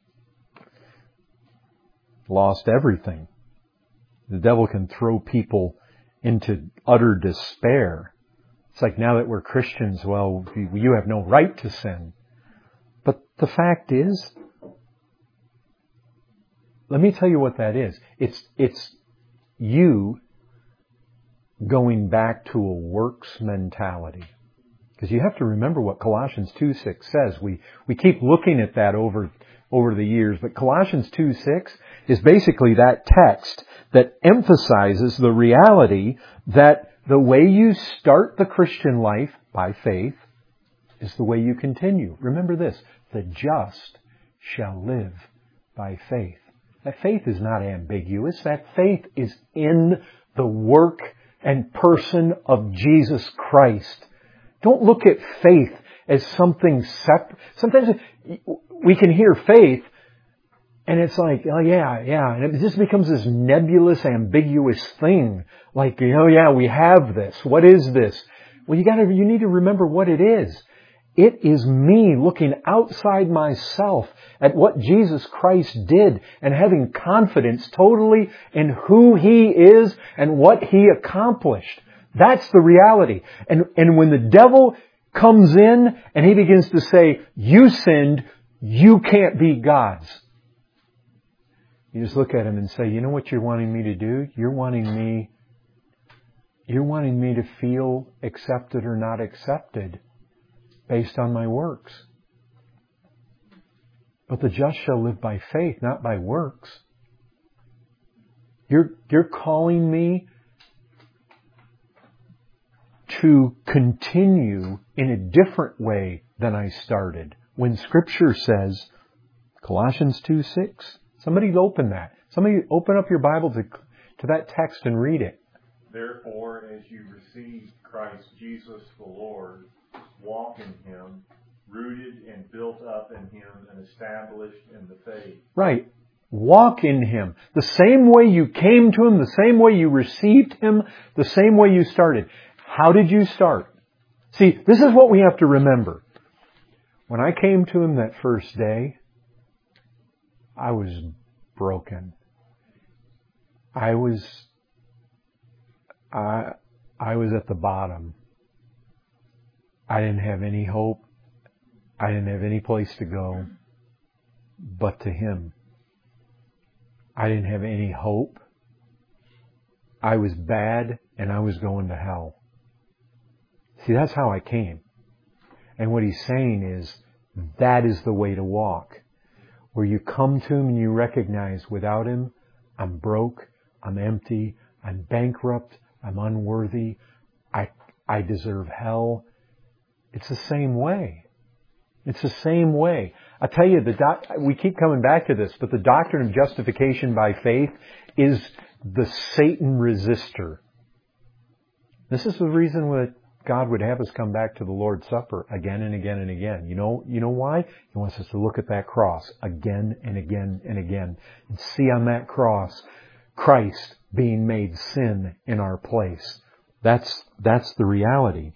lost everything. The devil can throw people into utter despair. It's like, now that we're Christians, well, you have no right to sin. But the fact is, let me tell you what that is. It's, it's you going back to a works mentality. Because you have to remember what Colossians two six says. We, we keep looking at that over, over the years, but Colossians two six is basically that text that emphasizes the reality that the way you start the Christian life by faith is the way you continue. Remember this, the just shall live by faith. That faith is not ambiguous. That faith is in the work and person of Jesus Christ. Don't look at faith as something separate. Sometimes we can hear faith and it's like, oh yeah, yeah. And it just becomes this nebulous, ambiguous thing. Like, you know, yeah, we have this. What is this? Well, you gotta, you need to remember what it is. It is me looking outside myself at what Jesus Christ did and having confidence totally in who He is and what He accomplished. That's the reality. And, and when the devil comes in and he begins to say, you sinned, you can't be God's. You just look at him and say, you know what you're wanting me to do? You're wanting me, you're wanting me to feel accepted or not accepted based on my works. But the just shall live by faith, not by works. You're, you're calling me to continue in a different way than I started. When Scripture says, Colossians two six, somebody open that. Somebody open up your Bible to, to that text and read it. Therefore, as you receive Christ Jesus the Lord, walk in Him, rooted and built up in Him and established in the faith. Right. Walk in Him. The same way you came to Him, the same way you received Him, the same way you started. How did you start? See, this is what we have to remember. When I came to Him that first day, I was broken. I was, I, I was at the bottom. I didn't have any hope. I didn't have any place to go but to Him. I didn't have any hope. I was bad and I was going to hell. See, that's how I came. And what He's saying is, that is the way to walk. Where you come to Him and you recognize, without Him, I'm broke, I'm empty, I'm bankrupt, I'm unworthy, I, I deserve hell. It's the same way. It's the same way. I tell you, the doc, we keep coming back to this, but the doctrine of justification by faith is the Satan resistor. This is the reason that God would have us come back to the Lord's Supper again and again and again. You know, you know why? He wants us to look at that cross again and again and again and see on that cross Christ being made sin in our place. That's, that's the reality.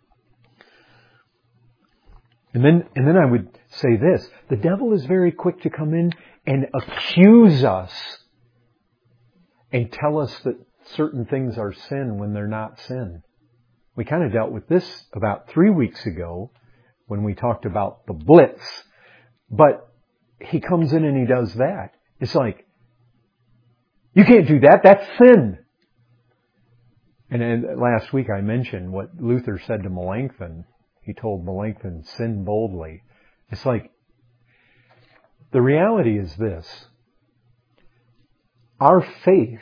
And then, and then I would say this, the devil is very quick to come in and accuse us and tell us that certain things are sin when they're not sin. We kind of dealt with this about three weeks ago when we talked about the blitz. But he comes in and he does that. It's like, you can't do that. That's sin. And then last week I mentioned what Luther said to Melanchthon. He told Melanchthon, sin boldly. It's like, the reality is this. Our faith,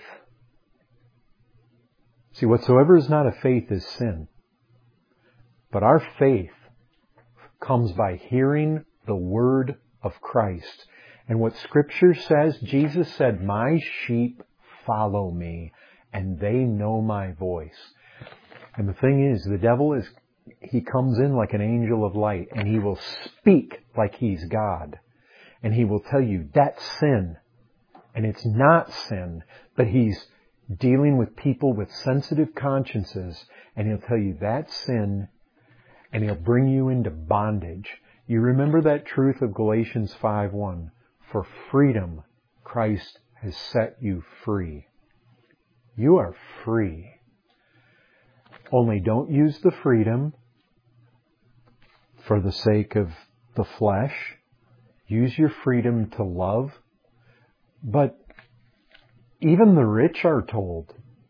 see, whatsoever is not of faith is sin. But our faith comes by hearing the word of Christ. And what Scripture says, Jesus said, my sheep follow me, and they know my voice. And the thing is, the devil is, he comes in like an angel of light, and he will speak like he's God. And he will tell you, that's sin. And it's not sin, but he's dealing with people with sensitive consciences, and he'll tell you that's sin, and he'll bring you into bondage. You remember that truth of Galatians five one. For freedom, Christ has set you free. You are free. Only don't use the freedom for the sake of the flesh. Use your freedom to love. But even the rich are told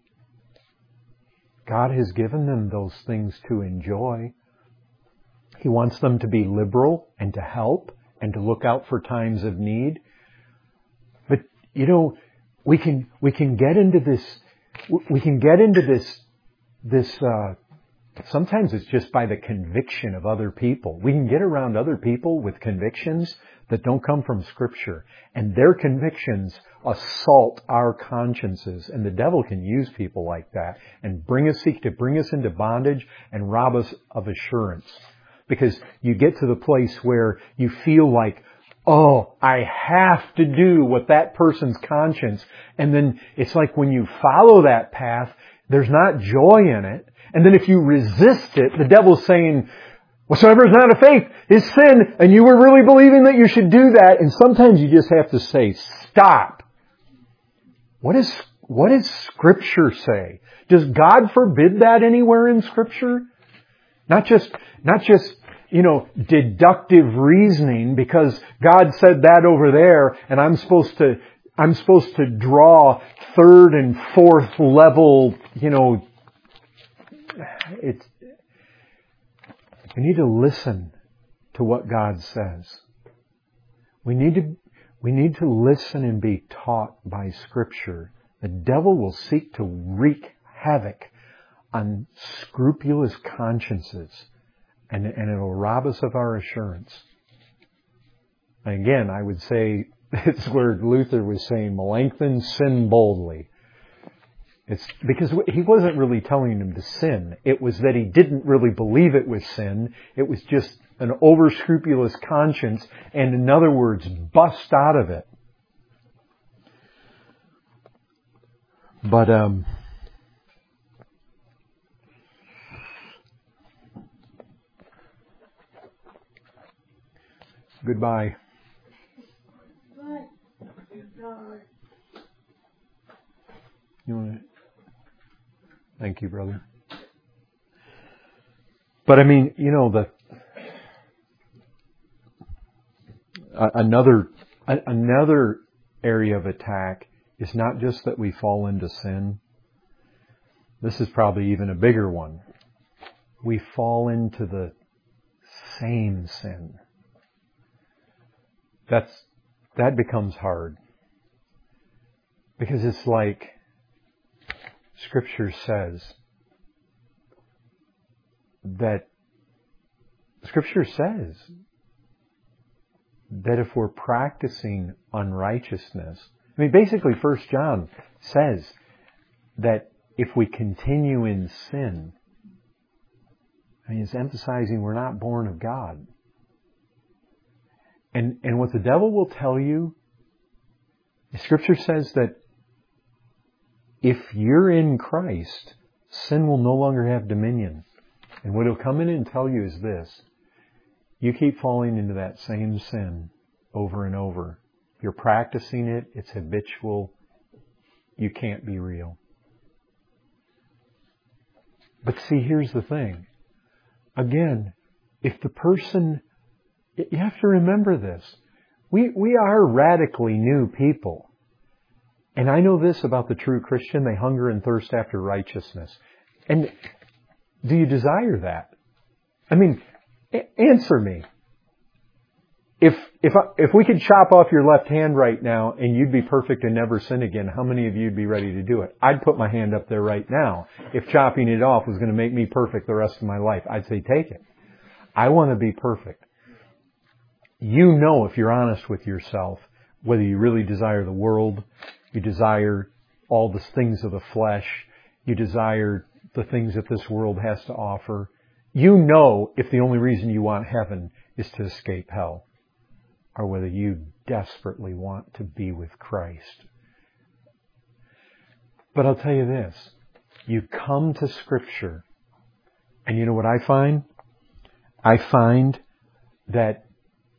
God has given them those things to enjoy. He wants them to be liberal and to help and to look out for times of need. But, you know, we can, we can get into this, we can get into this, this, uh, sometimes it's just by the conviction of other people. We can get around other people with convictions that don't come from Scripture. And their convictions assault our consciences. And the devil can use people like that and bring us, seek to bring us into bondage and rob us of assurance. Because you get to the place where you feel like, oh, I have to do what that person's conscience. And then it's like when you follow that path, there's not joy in it. And then if you resist it, the devil's saying, whatsoever is not of faith is sin, and you were really believing that you should do that. And sometimes you just have to say, stop. What is, what does Scripture say? Does God forbid that anywhere in Scripture? Not just, not just, you know, deductive reasoning because God said that over there and I'm supposed to, I'm supposed to draw third and fourth level, you know, it's, we need to listen to what God says. We need to, we need to listen and be taught by Scripture. The devil will seek to wreak havoc on scrupulous consciences, and, and it'll rob us of our assurance. And again, I would say it's where Luther was saying, Melanchthon, sin boldly. It's because he wasn't really telling him to sin. It was that he didn't really believe it was sin. It was just an over-scrupulous conscience, and in other words, bust out of it. But, um, goodbye. You want to? Thank you, brother. But I mean, you know, the uh, another uh, another area of attack is not just that we fall into sin. This is probably even a bigger one. We fall into the same sin. That's that becomes hard. Because it's like Scripture says that Scripture says that if we're practicing unrighteousness, I mean basically First John says that if we continue in sin, I mean it's emphasizing we're not born of God. And and what the devil will tell you, Scripture says that if you're in Christ, sin will no longer have dominion. And what he'll come in and tell you is this. You keep falling into that same sin over and over. You're practicing it. It's habitual. You can't be real. But see, here's the thing. Again, if the person, you have to remember this. We, we are radically new people. And I know this about the true Christian, they hunger and thirst after righteousness. And do you desire that? I mean, a- answer me. If if I, if we could chop off your left hand right now and you'd be perfect and never sin again, how many of you would be ready to do it? I'd put my hand up there right now. If chopping it off was going to make me perfect the rest of my life, I'd say take it. I want to be perfect. You know, if you're honest with yourself, whether you really desire the world, you desire all the things of the flesh, you desire the things that this world has to offer. You know if the only reason you want heaven is to escape hell, or whether you desperately want to be with Christ. But I'll tell you this, you come to Scripture, and you know what I find? I find that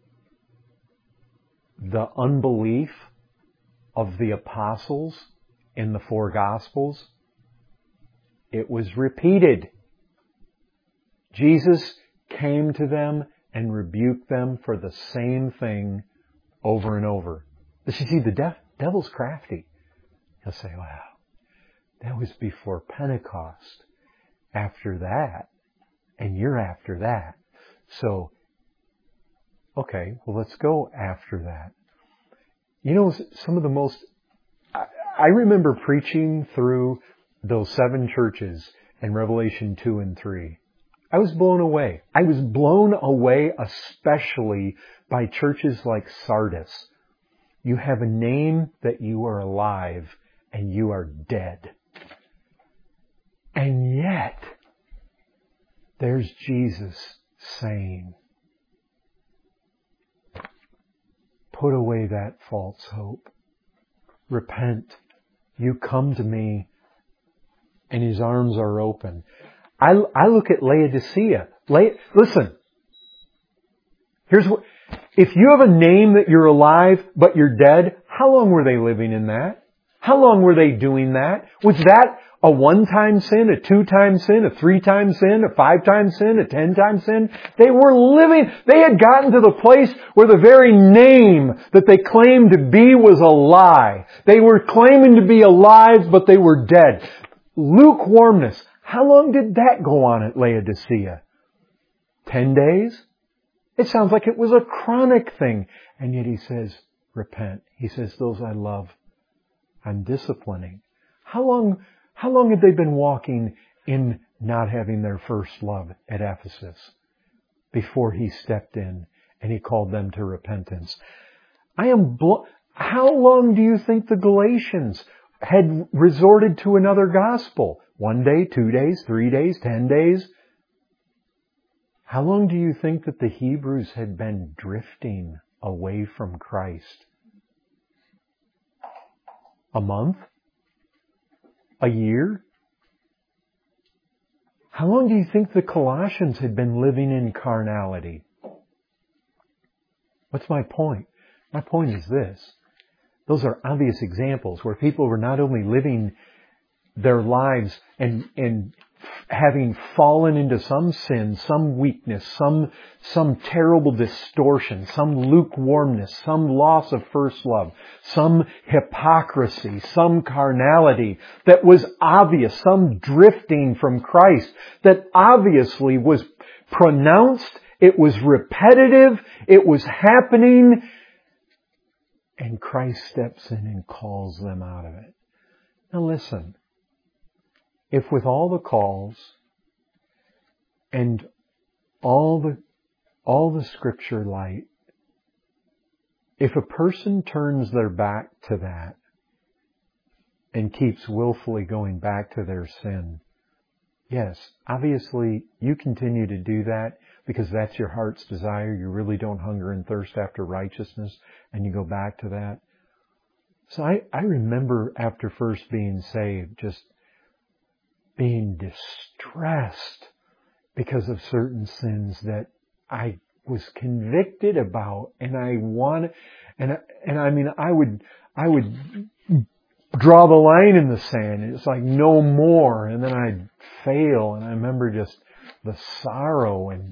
the unbelief of the apostles in the four Gospels, it was repeated. Jesus came to them and rebuked them for the same thing over and over. But you see, the de- devil's crafty. He'll say, wow, that was before Pentecost. After that, and you're after that. So, okay, well, let's go after that. You know, some of the most, I, I remember preaching through those seven churches in Revelation two and three. I was blown away. I was blown away especially by churches like Sardis. You have a name that you are alive and you are dead. And yet, there's Jesus saying, put away that false hope. Repent. You come to me and His arms are open. I, I look at Laodicea. La, listen. Here's what, if you have a name that you're alive but you're dead, how long were they living in that? How long were they doing that? Was that a one-time sin, a two-time sin, a three-time sin, a five-time sin, a ten-time sin? They were living, they had gotten to the place where the very name that they claimed to be was a lie. They were claiming to be alive, but they were dead. Lukewarmness. How long did that go on at Laodicea? Ten days? It sounds like it was a chronic thing. And yet he says, repent. He says, those I love, I'm disciplining. How long, how long had they been walking in not having their first love at Ephesus before he stepped in and he called them to repentance? I am, blo- how long do you think the Galatians had resorted to another gospel? One day, two days, three days, ten days? How long do you think that the Hebrews had been drifting away from Christ? A month? A year? How long do you think the Colossians had been living in carnality? What's my point? My point is this. Those are obvious examples where people were not only living their lives and, and having fallen into some sin, some weakness, some, some terrible distortion, some lukewarmness, some loss of first love, some hypocrisy, some carnality that was obvious, some drifting from Christ that obviously was pronounced, it was repetitive, it was happening, and Christ steps in and calls them out of it. Now listen. If with all the calls and all the, all the scripture light, if a person turns their back to that and keeps willfully going back to their sin, yes, obviously you continue to do that because that's your heart's desire. You really don't hunger and thirst after righteousness and you go back to that. So I, I remember after first being saved, just being distressed because of certain sins that I was convicted about, and I wanted, and and I mean, I would I would draw the line in the sand. It's like no more, and then I'd fail, and I remember just the sorrow. And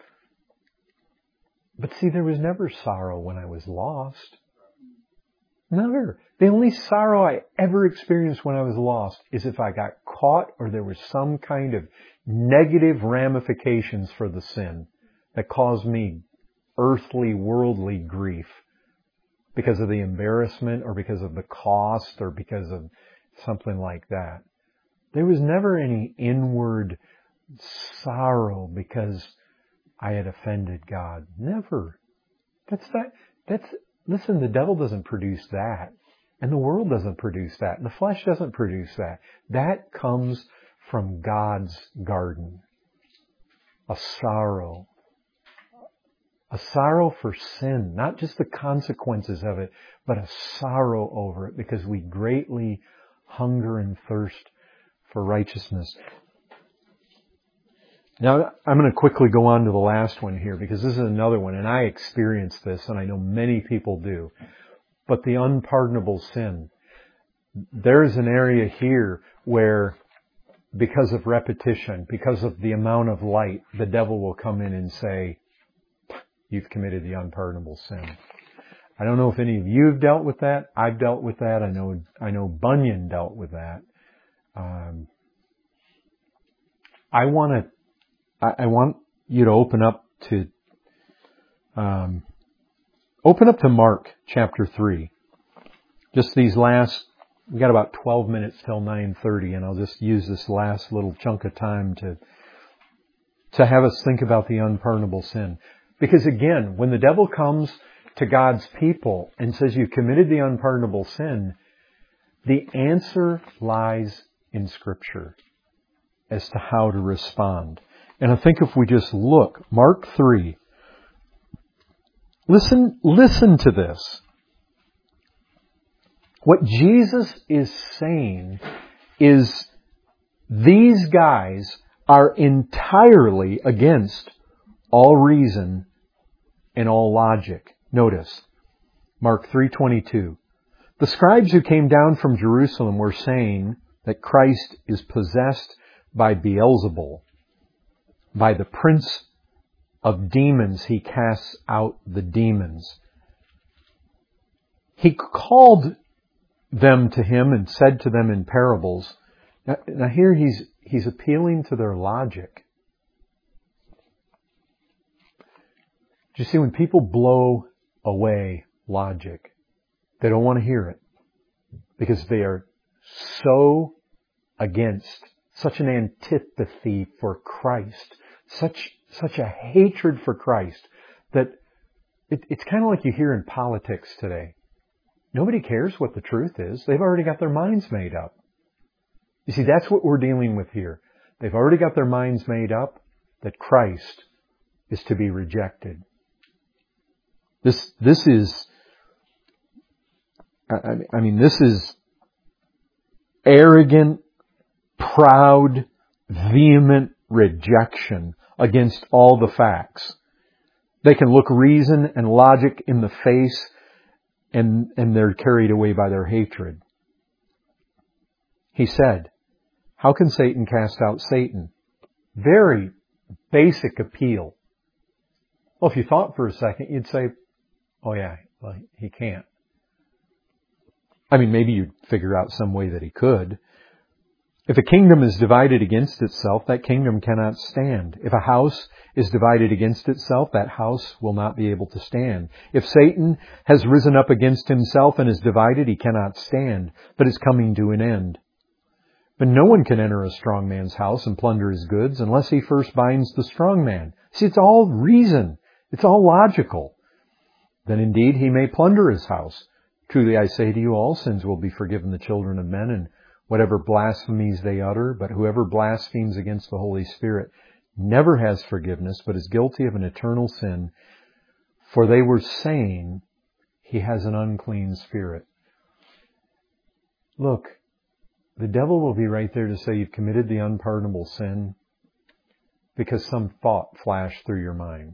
but see, there was never sorrow when I was lost. Never. The only sorrow I ever experienced when I was lost is if I got caught or there was some kind of negative ramifications for the sin that caused me earthly, worldly grief because of the embarrassment or because of the cost or because of something like that. There was never any inward sorrow because I had offended God. Never. That's that. That's, listen, the devil doesn't produce that. And the world doesn't produce that. And the flesh doesn't produce that. That comes from God's garden. A sorrow. A sorrow for sin. Not just the consequences of it, but a sorrow over it because we greatly hunger and thirst for righteousness. Now, I'm going to quickly go on to the last one here because this is another one, and I experienced this, and I know many people do. But the unpardonable sin. There's an area here where, because of repetition, because of the amount of light, the devil will come in and say, you've committed the unpardonable sin. I don't know if any of you have dealt with that. I've dealt with that. I know, I know Bunyan dealt with that. Um, I want to I want you to open up to, um, open up to Mark chapter three. Just these last, we got about twelve minutes till nine thirty, and I'll just use this last little chunk of time to, to have us think about the unpardonable sin. Because again, when the devil comes to God's people and says you've committed the unpardonable sin, the answer lies in Scripture as to how to respond. And I think if we just look, Mark three, listen, listen to this. What Jesus is saying is these guys are entirely against all reason and all logic. Notice, Mark three twenty-two. The scribes who came down from Jerusalem were saying that Christ is possessed by Beelzebul. By the prince of demons, he casts out the demons. He called them to him and said to them in parables. Now, now here he's, he's appealing to their logic. Do you see, when people blow away logic, they don't want to hear it because they are so against, such an antipathy for Christ, such such a hatred for Christ that it, it's kind of like you hear in politics today. Nobody cares what the truth is. They've already got their minds made up. You see, that's what we're dealing with here. They've already got their minds made up that Christ is to be rejected. This, this is, I, I mean, this is arrogant, proud, vehement rejection against all the facts. They can look reason and logic in the face and, and they're carried away by their hatred. He said, how can Satan cast out Satan? Very basic appeal. Well, if you thought for a second, you'd say, oh yeah, well, he can't. I mean, maybe you'd figure out some way that he could. If a kingdom is divided against itself, that kingdom cannot stand. If a house is divided against itself, that house will not be able to stand. If Satan has risen up against himself and is divided, he cannot stand, but is coming to an end. But no one can enter a strong man's house and plunder his goods unless he first binds the strong man. See, it's all reason. It's all logical. Then indeed he may plunder his house. Truly I say to you, all sins will be forgiven the children of men, and whatever blasphemies they utter, but whoever blasphemes against the Holy Spirit never has forgiveness, but is guilty of an eternal sin. For they were saying, he has an unclean spirit. Look, the devil will be right there to say you've committed the unpardonable sin because some thought flashed through your mind.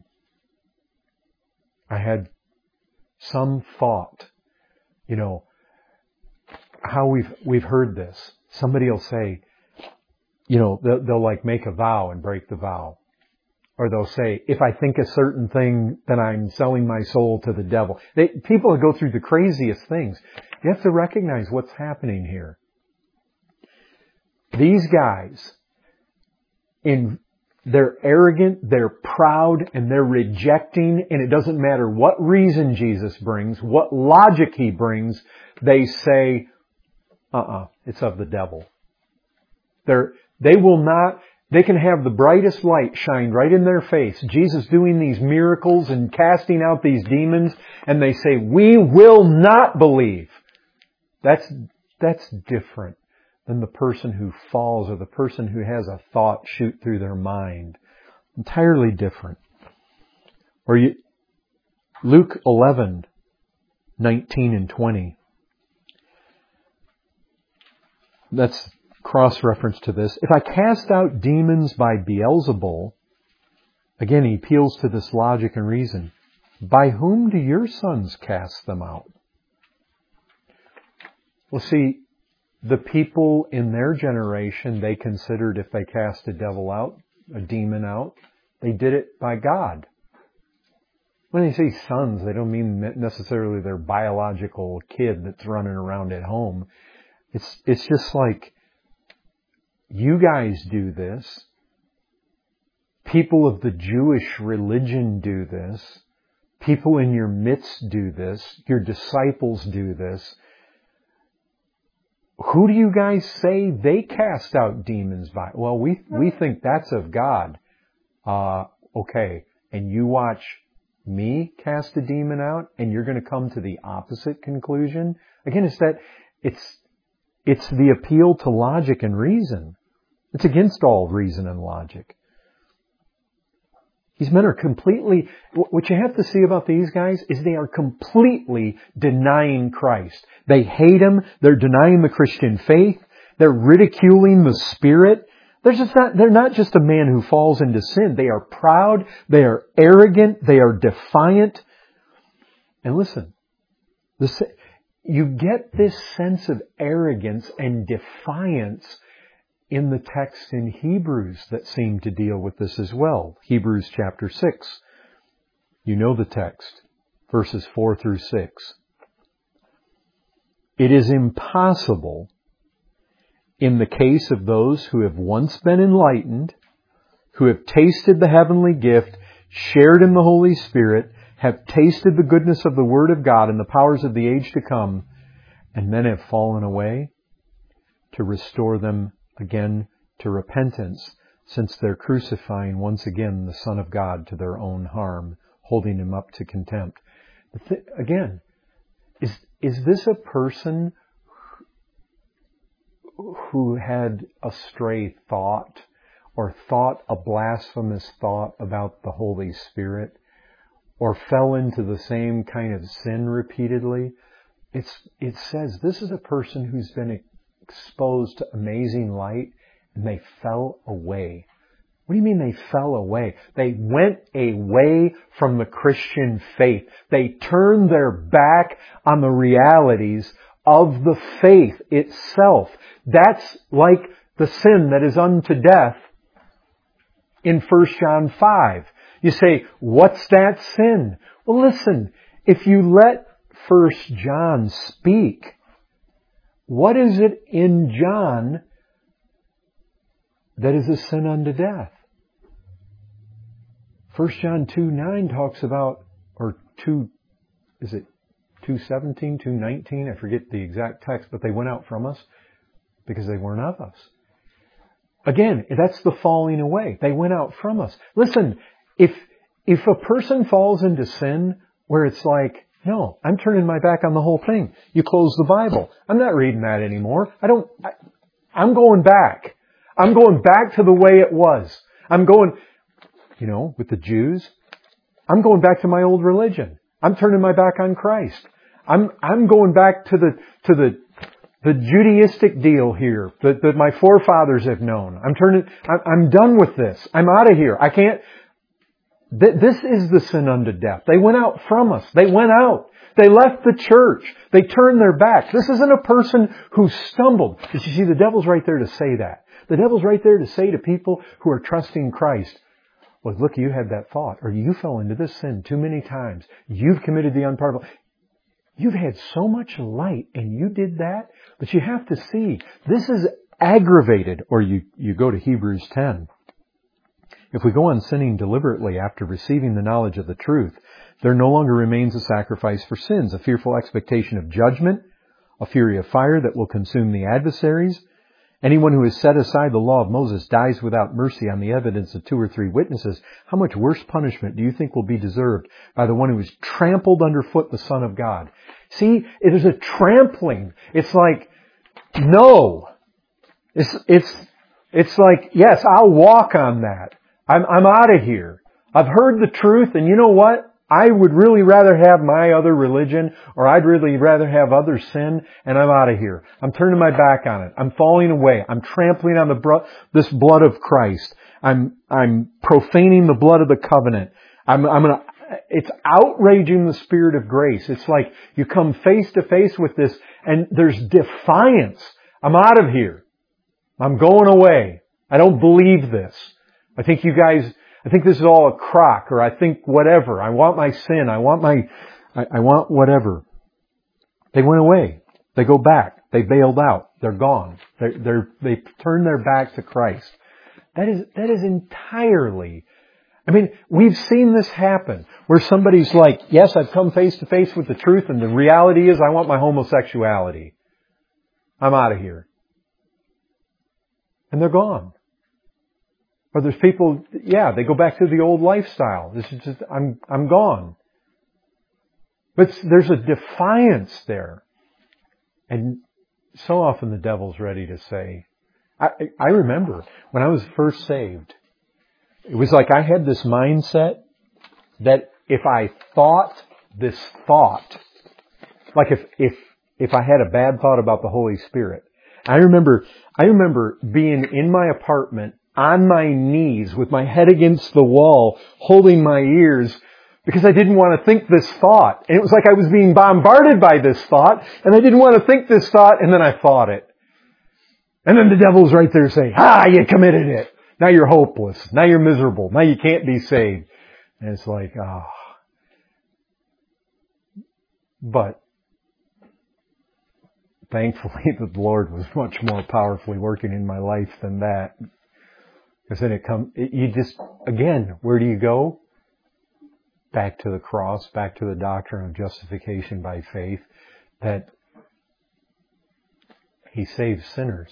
I had some thought, you know, how we've we've heard this. Somebody will say, you know, they'll, they'll like make a vow and break the vow. Or they'll say, if I think a certain thing, then I'm selling my soul to the devil. They, people go through the craziest things. You have to recognize what's happening here. These guys, in they're arrogant, they're proud, and they're rejecting, and it doesn't matter what reason Jesus brings, what logic he brings, they say, uh-uh, it's of the devil. They're, they will not, they can have the brightest light shined right in their face. Jesus doing these miracles and casting out these demons, and they say, we will not believe. That's, that's different than the person who falls or the person who has a thought shoot through their mind. Entirely different. Or you, Luke eleven, nineteen and twenty. That's cross-reference to this. If I cast out demons by Beelzebul, again he appeals to this logic and reason. By whom do your sons cast them out? Well, see, the people in their generation, they considered if they cast a devil out, a demon out, they did it by God. When they say sons, they don't mean necessarily their biological kid that's running around at home. It's, it's just like, you guys do this. People of the Jewish religion do this. People in your midst do this. Your disciples do this. Who do you guys say they cast out demons by? Well, we we think that's of God. Uh, okay. And you watch me cast a demon out and you're going to come to the opposite conclusion? Again, it's that, it's, it's the appeal to logic and reason. It's against all reason and logic. These men are completely, what you have to see about these guys is they are completely denying Christ. They hate Him. They're denying the Christian faith. They're ridiculing the Spirit. They're just not, they're not just a man who falls into sin. They are proud. They are arrogant. They are defiant. And listen, the, you get this sense of arrogance and defiance in the text in Hebrews that seem to deal with this as well. Hebrews chapter six. You know the text, verses four through six. It is impossible in the case of those who have once been enlightened, who have tasted the heavenly gift, shared in the Holy Spirit, have tasted the goodness of the Word of God and the powers of the age to come, and then have fallen away, to restore them again to repentance, since they're crucifying once again the Son of God to their own harm, holding Him up to contempt. Th- again, is is this a person who had a stray thought or thought a blasphemous thought about the Holy Spirit, or fell into the same kind of sin repeatedly? It's, it says this is a person who's been exposed to amazing light and they fell away. What do you mean they fell away? They went away from the Christian faith. They turned their back on the realities of the faith itself. That's like the sin that is unto death in First John five. You say, what's that sin? Well, listen, if you let First John speak, what is it in John that is a sin unto death? First John two nine talks about, or two, is it two seventeen, two nineteen? I forget the exact text, but they went out from us because they weren't of us. Again, that's the falling away. They went out from us. Listen, if if a person falls into sin where it's like, no, I'm turning my back on the whole thing. You close the Bible. I'm not reading that anymore. I don't, I, I'm going back. I'm going back to the way it was. I'm going, you know, with the Jews, I'm going back to my old religion. I'm turning my back on Christ. I'm, I'm going back to the, to the, the Judaistic deal here that, that my forefathers have known. I'm turning, I'm, I'm done with this. I'm out of here. I can't, th- this is the sin unto death. They went out from us. They went out. They left the church. They turned their back. This isn't a person who stumbled. But you see, the devil's right there to say that. The devil's right there to say to people who are trusting Christ, well, look, you had that thought, or you fell into this sin too many times. You've committed the unpardonable. You've had so much light and you did that, but you have to see, this is aggravated, or you, you go to Hebrews ten. If we go on sinning deliberately after receiving the knowledge of the truth, there no longer remains a sacrifice for sins, a fearful expectation of judgment, a fury of fire that will consume the adversaries. Anyone who has set aside the law of Moses dies without mercy on the evidence of two or three witnesses. How much worse punishment do you think will be deserved by the one who has trampled underfoot the Son of God? See, it is a trampling. It's like, no. It's, it's, it's like, yes, I'll walk on that. I'm, I'm out of here. I've heard the truth, and you know what? I would really rather have my other religion, or I'd really rather have other sin, and I'm out of here. I'm turning my back on it. I'm falling away. I'm trampling on the bro- this blood of Christ. I'm I'm profaning the blood of the covenant. I'm I'm gonna. It's outraging the Spirit of grace. It's like you come face to face with this, and there's defiance. I'm out of here. I'm going away. I don't believe this. I think you guys. I think this is all a crock, or I think whatever. I want my sin. I want my, I, I want whatever. They went away. They go back. They bailed out. They're gone. They're, they're, they turn their back to Christ. That is, that is entirely, I mean, we've seen this happen where somebody's like, yes, I've come face to face with the truth, and the reality is I want my homosexuality. I'm out of here. And they're gone. Or there's people, yeah, they go back to the old lifestyle. This is just, I'm, I'm gone. But there's a defiance there. And so often the devil's ready to say, I, I remember when I was first saved, it was like I had this mindset that if I thought this thought, like if, if, if I had a bad thought about the Holy Spirit, I remember, I remember being in my apartment on my knees with my head against the wall, holding my ears, Because I didn't want to think this thought. And it was like I was being bombarded by this thought, and I didn't want to think this thought, and then I thought it. And then the devil's right there saying, ah, you committed it. Now you're hopeless. Now you're miserable. Now you can't be saved. And it's like, ah. Oh. But thankfully the Lord was much more powerfully working in my life than that. Because then it comes, you just, again, where do you go? Back to the cross, back to the doctrine of justification by faith, that He saves sinners.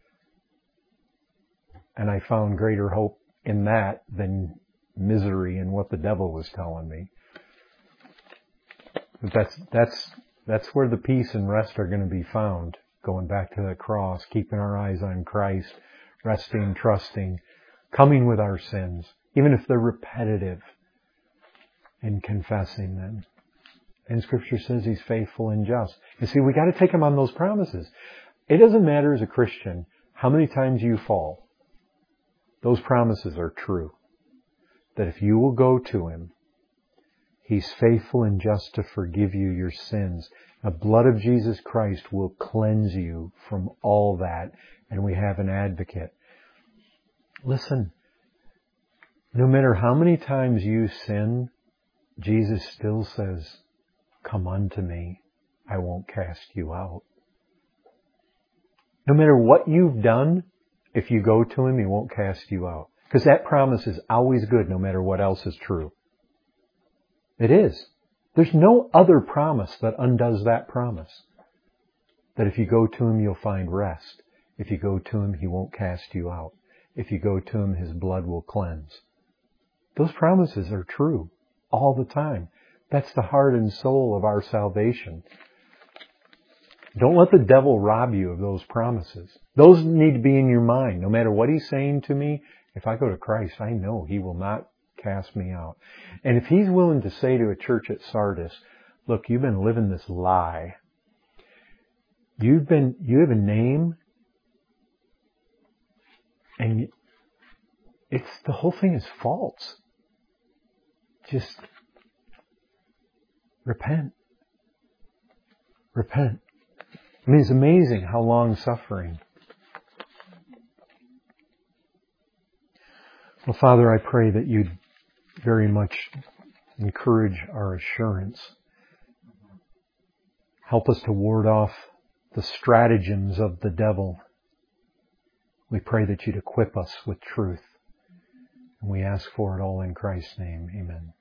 And I found greater hope in that than misery in what the devil was telling me. But that's, that's, that's where the peace and rest are going to be found. Going back to the cross, keeping our eyes on Christ, resting, trusting, coming with our sins, even if they're repetitive, and confessing them. And Scripture says He's faithful and just. You see, we got to take Him on those promises. It doesn't matter as a Christian how many times you fall. Those promises are true. That if you will go to Him, He's faithful and just to forgive you your sins. The blood of Jesus Christ will cleanse you from all that. And we have an advocate. Listen, no matter how many times you sin, Jesus still says, come unto me. I won't cast you out. No matter what you've done, if you go to Him, He won't cast you out. Because that promise is always good no matter what else is true. It is. There's no other promise that undoes that promise. That if you go to Him, you'll find rest. If you go to Him, He won't cast you out. If you go to Him, His blood will cleanse. Those promises are true all the time. That's the heart and soul of our salvation. Don't let the devil rob you of those promises. Those need to be in your mind. No matter what he's saying to me, if I go to Christ, I know He will not cast me out. And if He's willing to say to a church at Sardis, look, you've been living this lie. You've been, you have a name, and it's, the whole thing is false. Just repent. Repent. I mean, it's amazing how long suffering. Well, Father, I pray that You'd very much encourage our assurance. Help us to ward off the stratagems of the devil. We pray that You'd equip us with truth. And we ask for it all in Christ's name. Amen.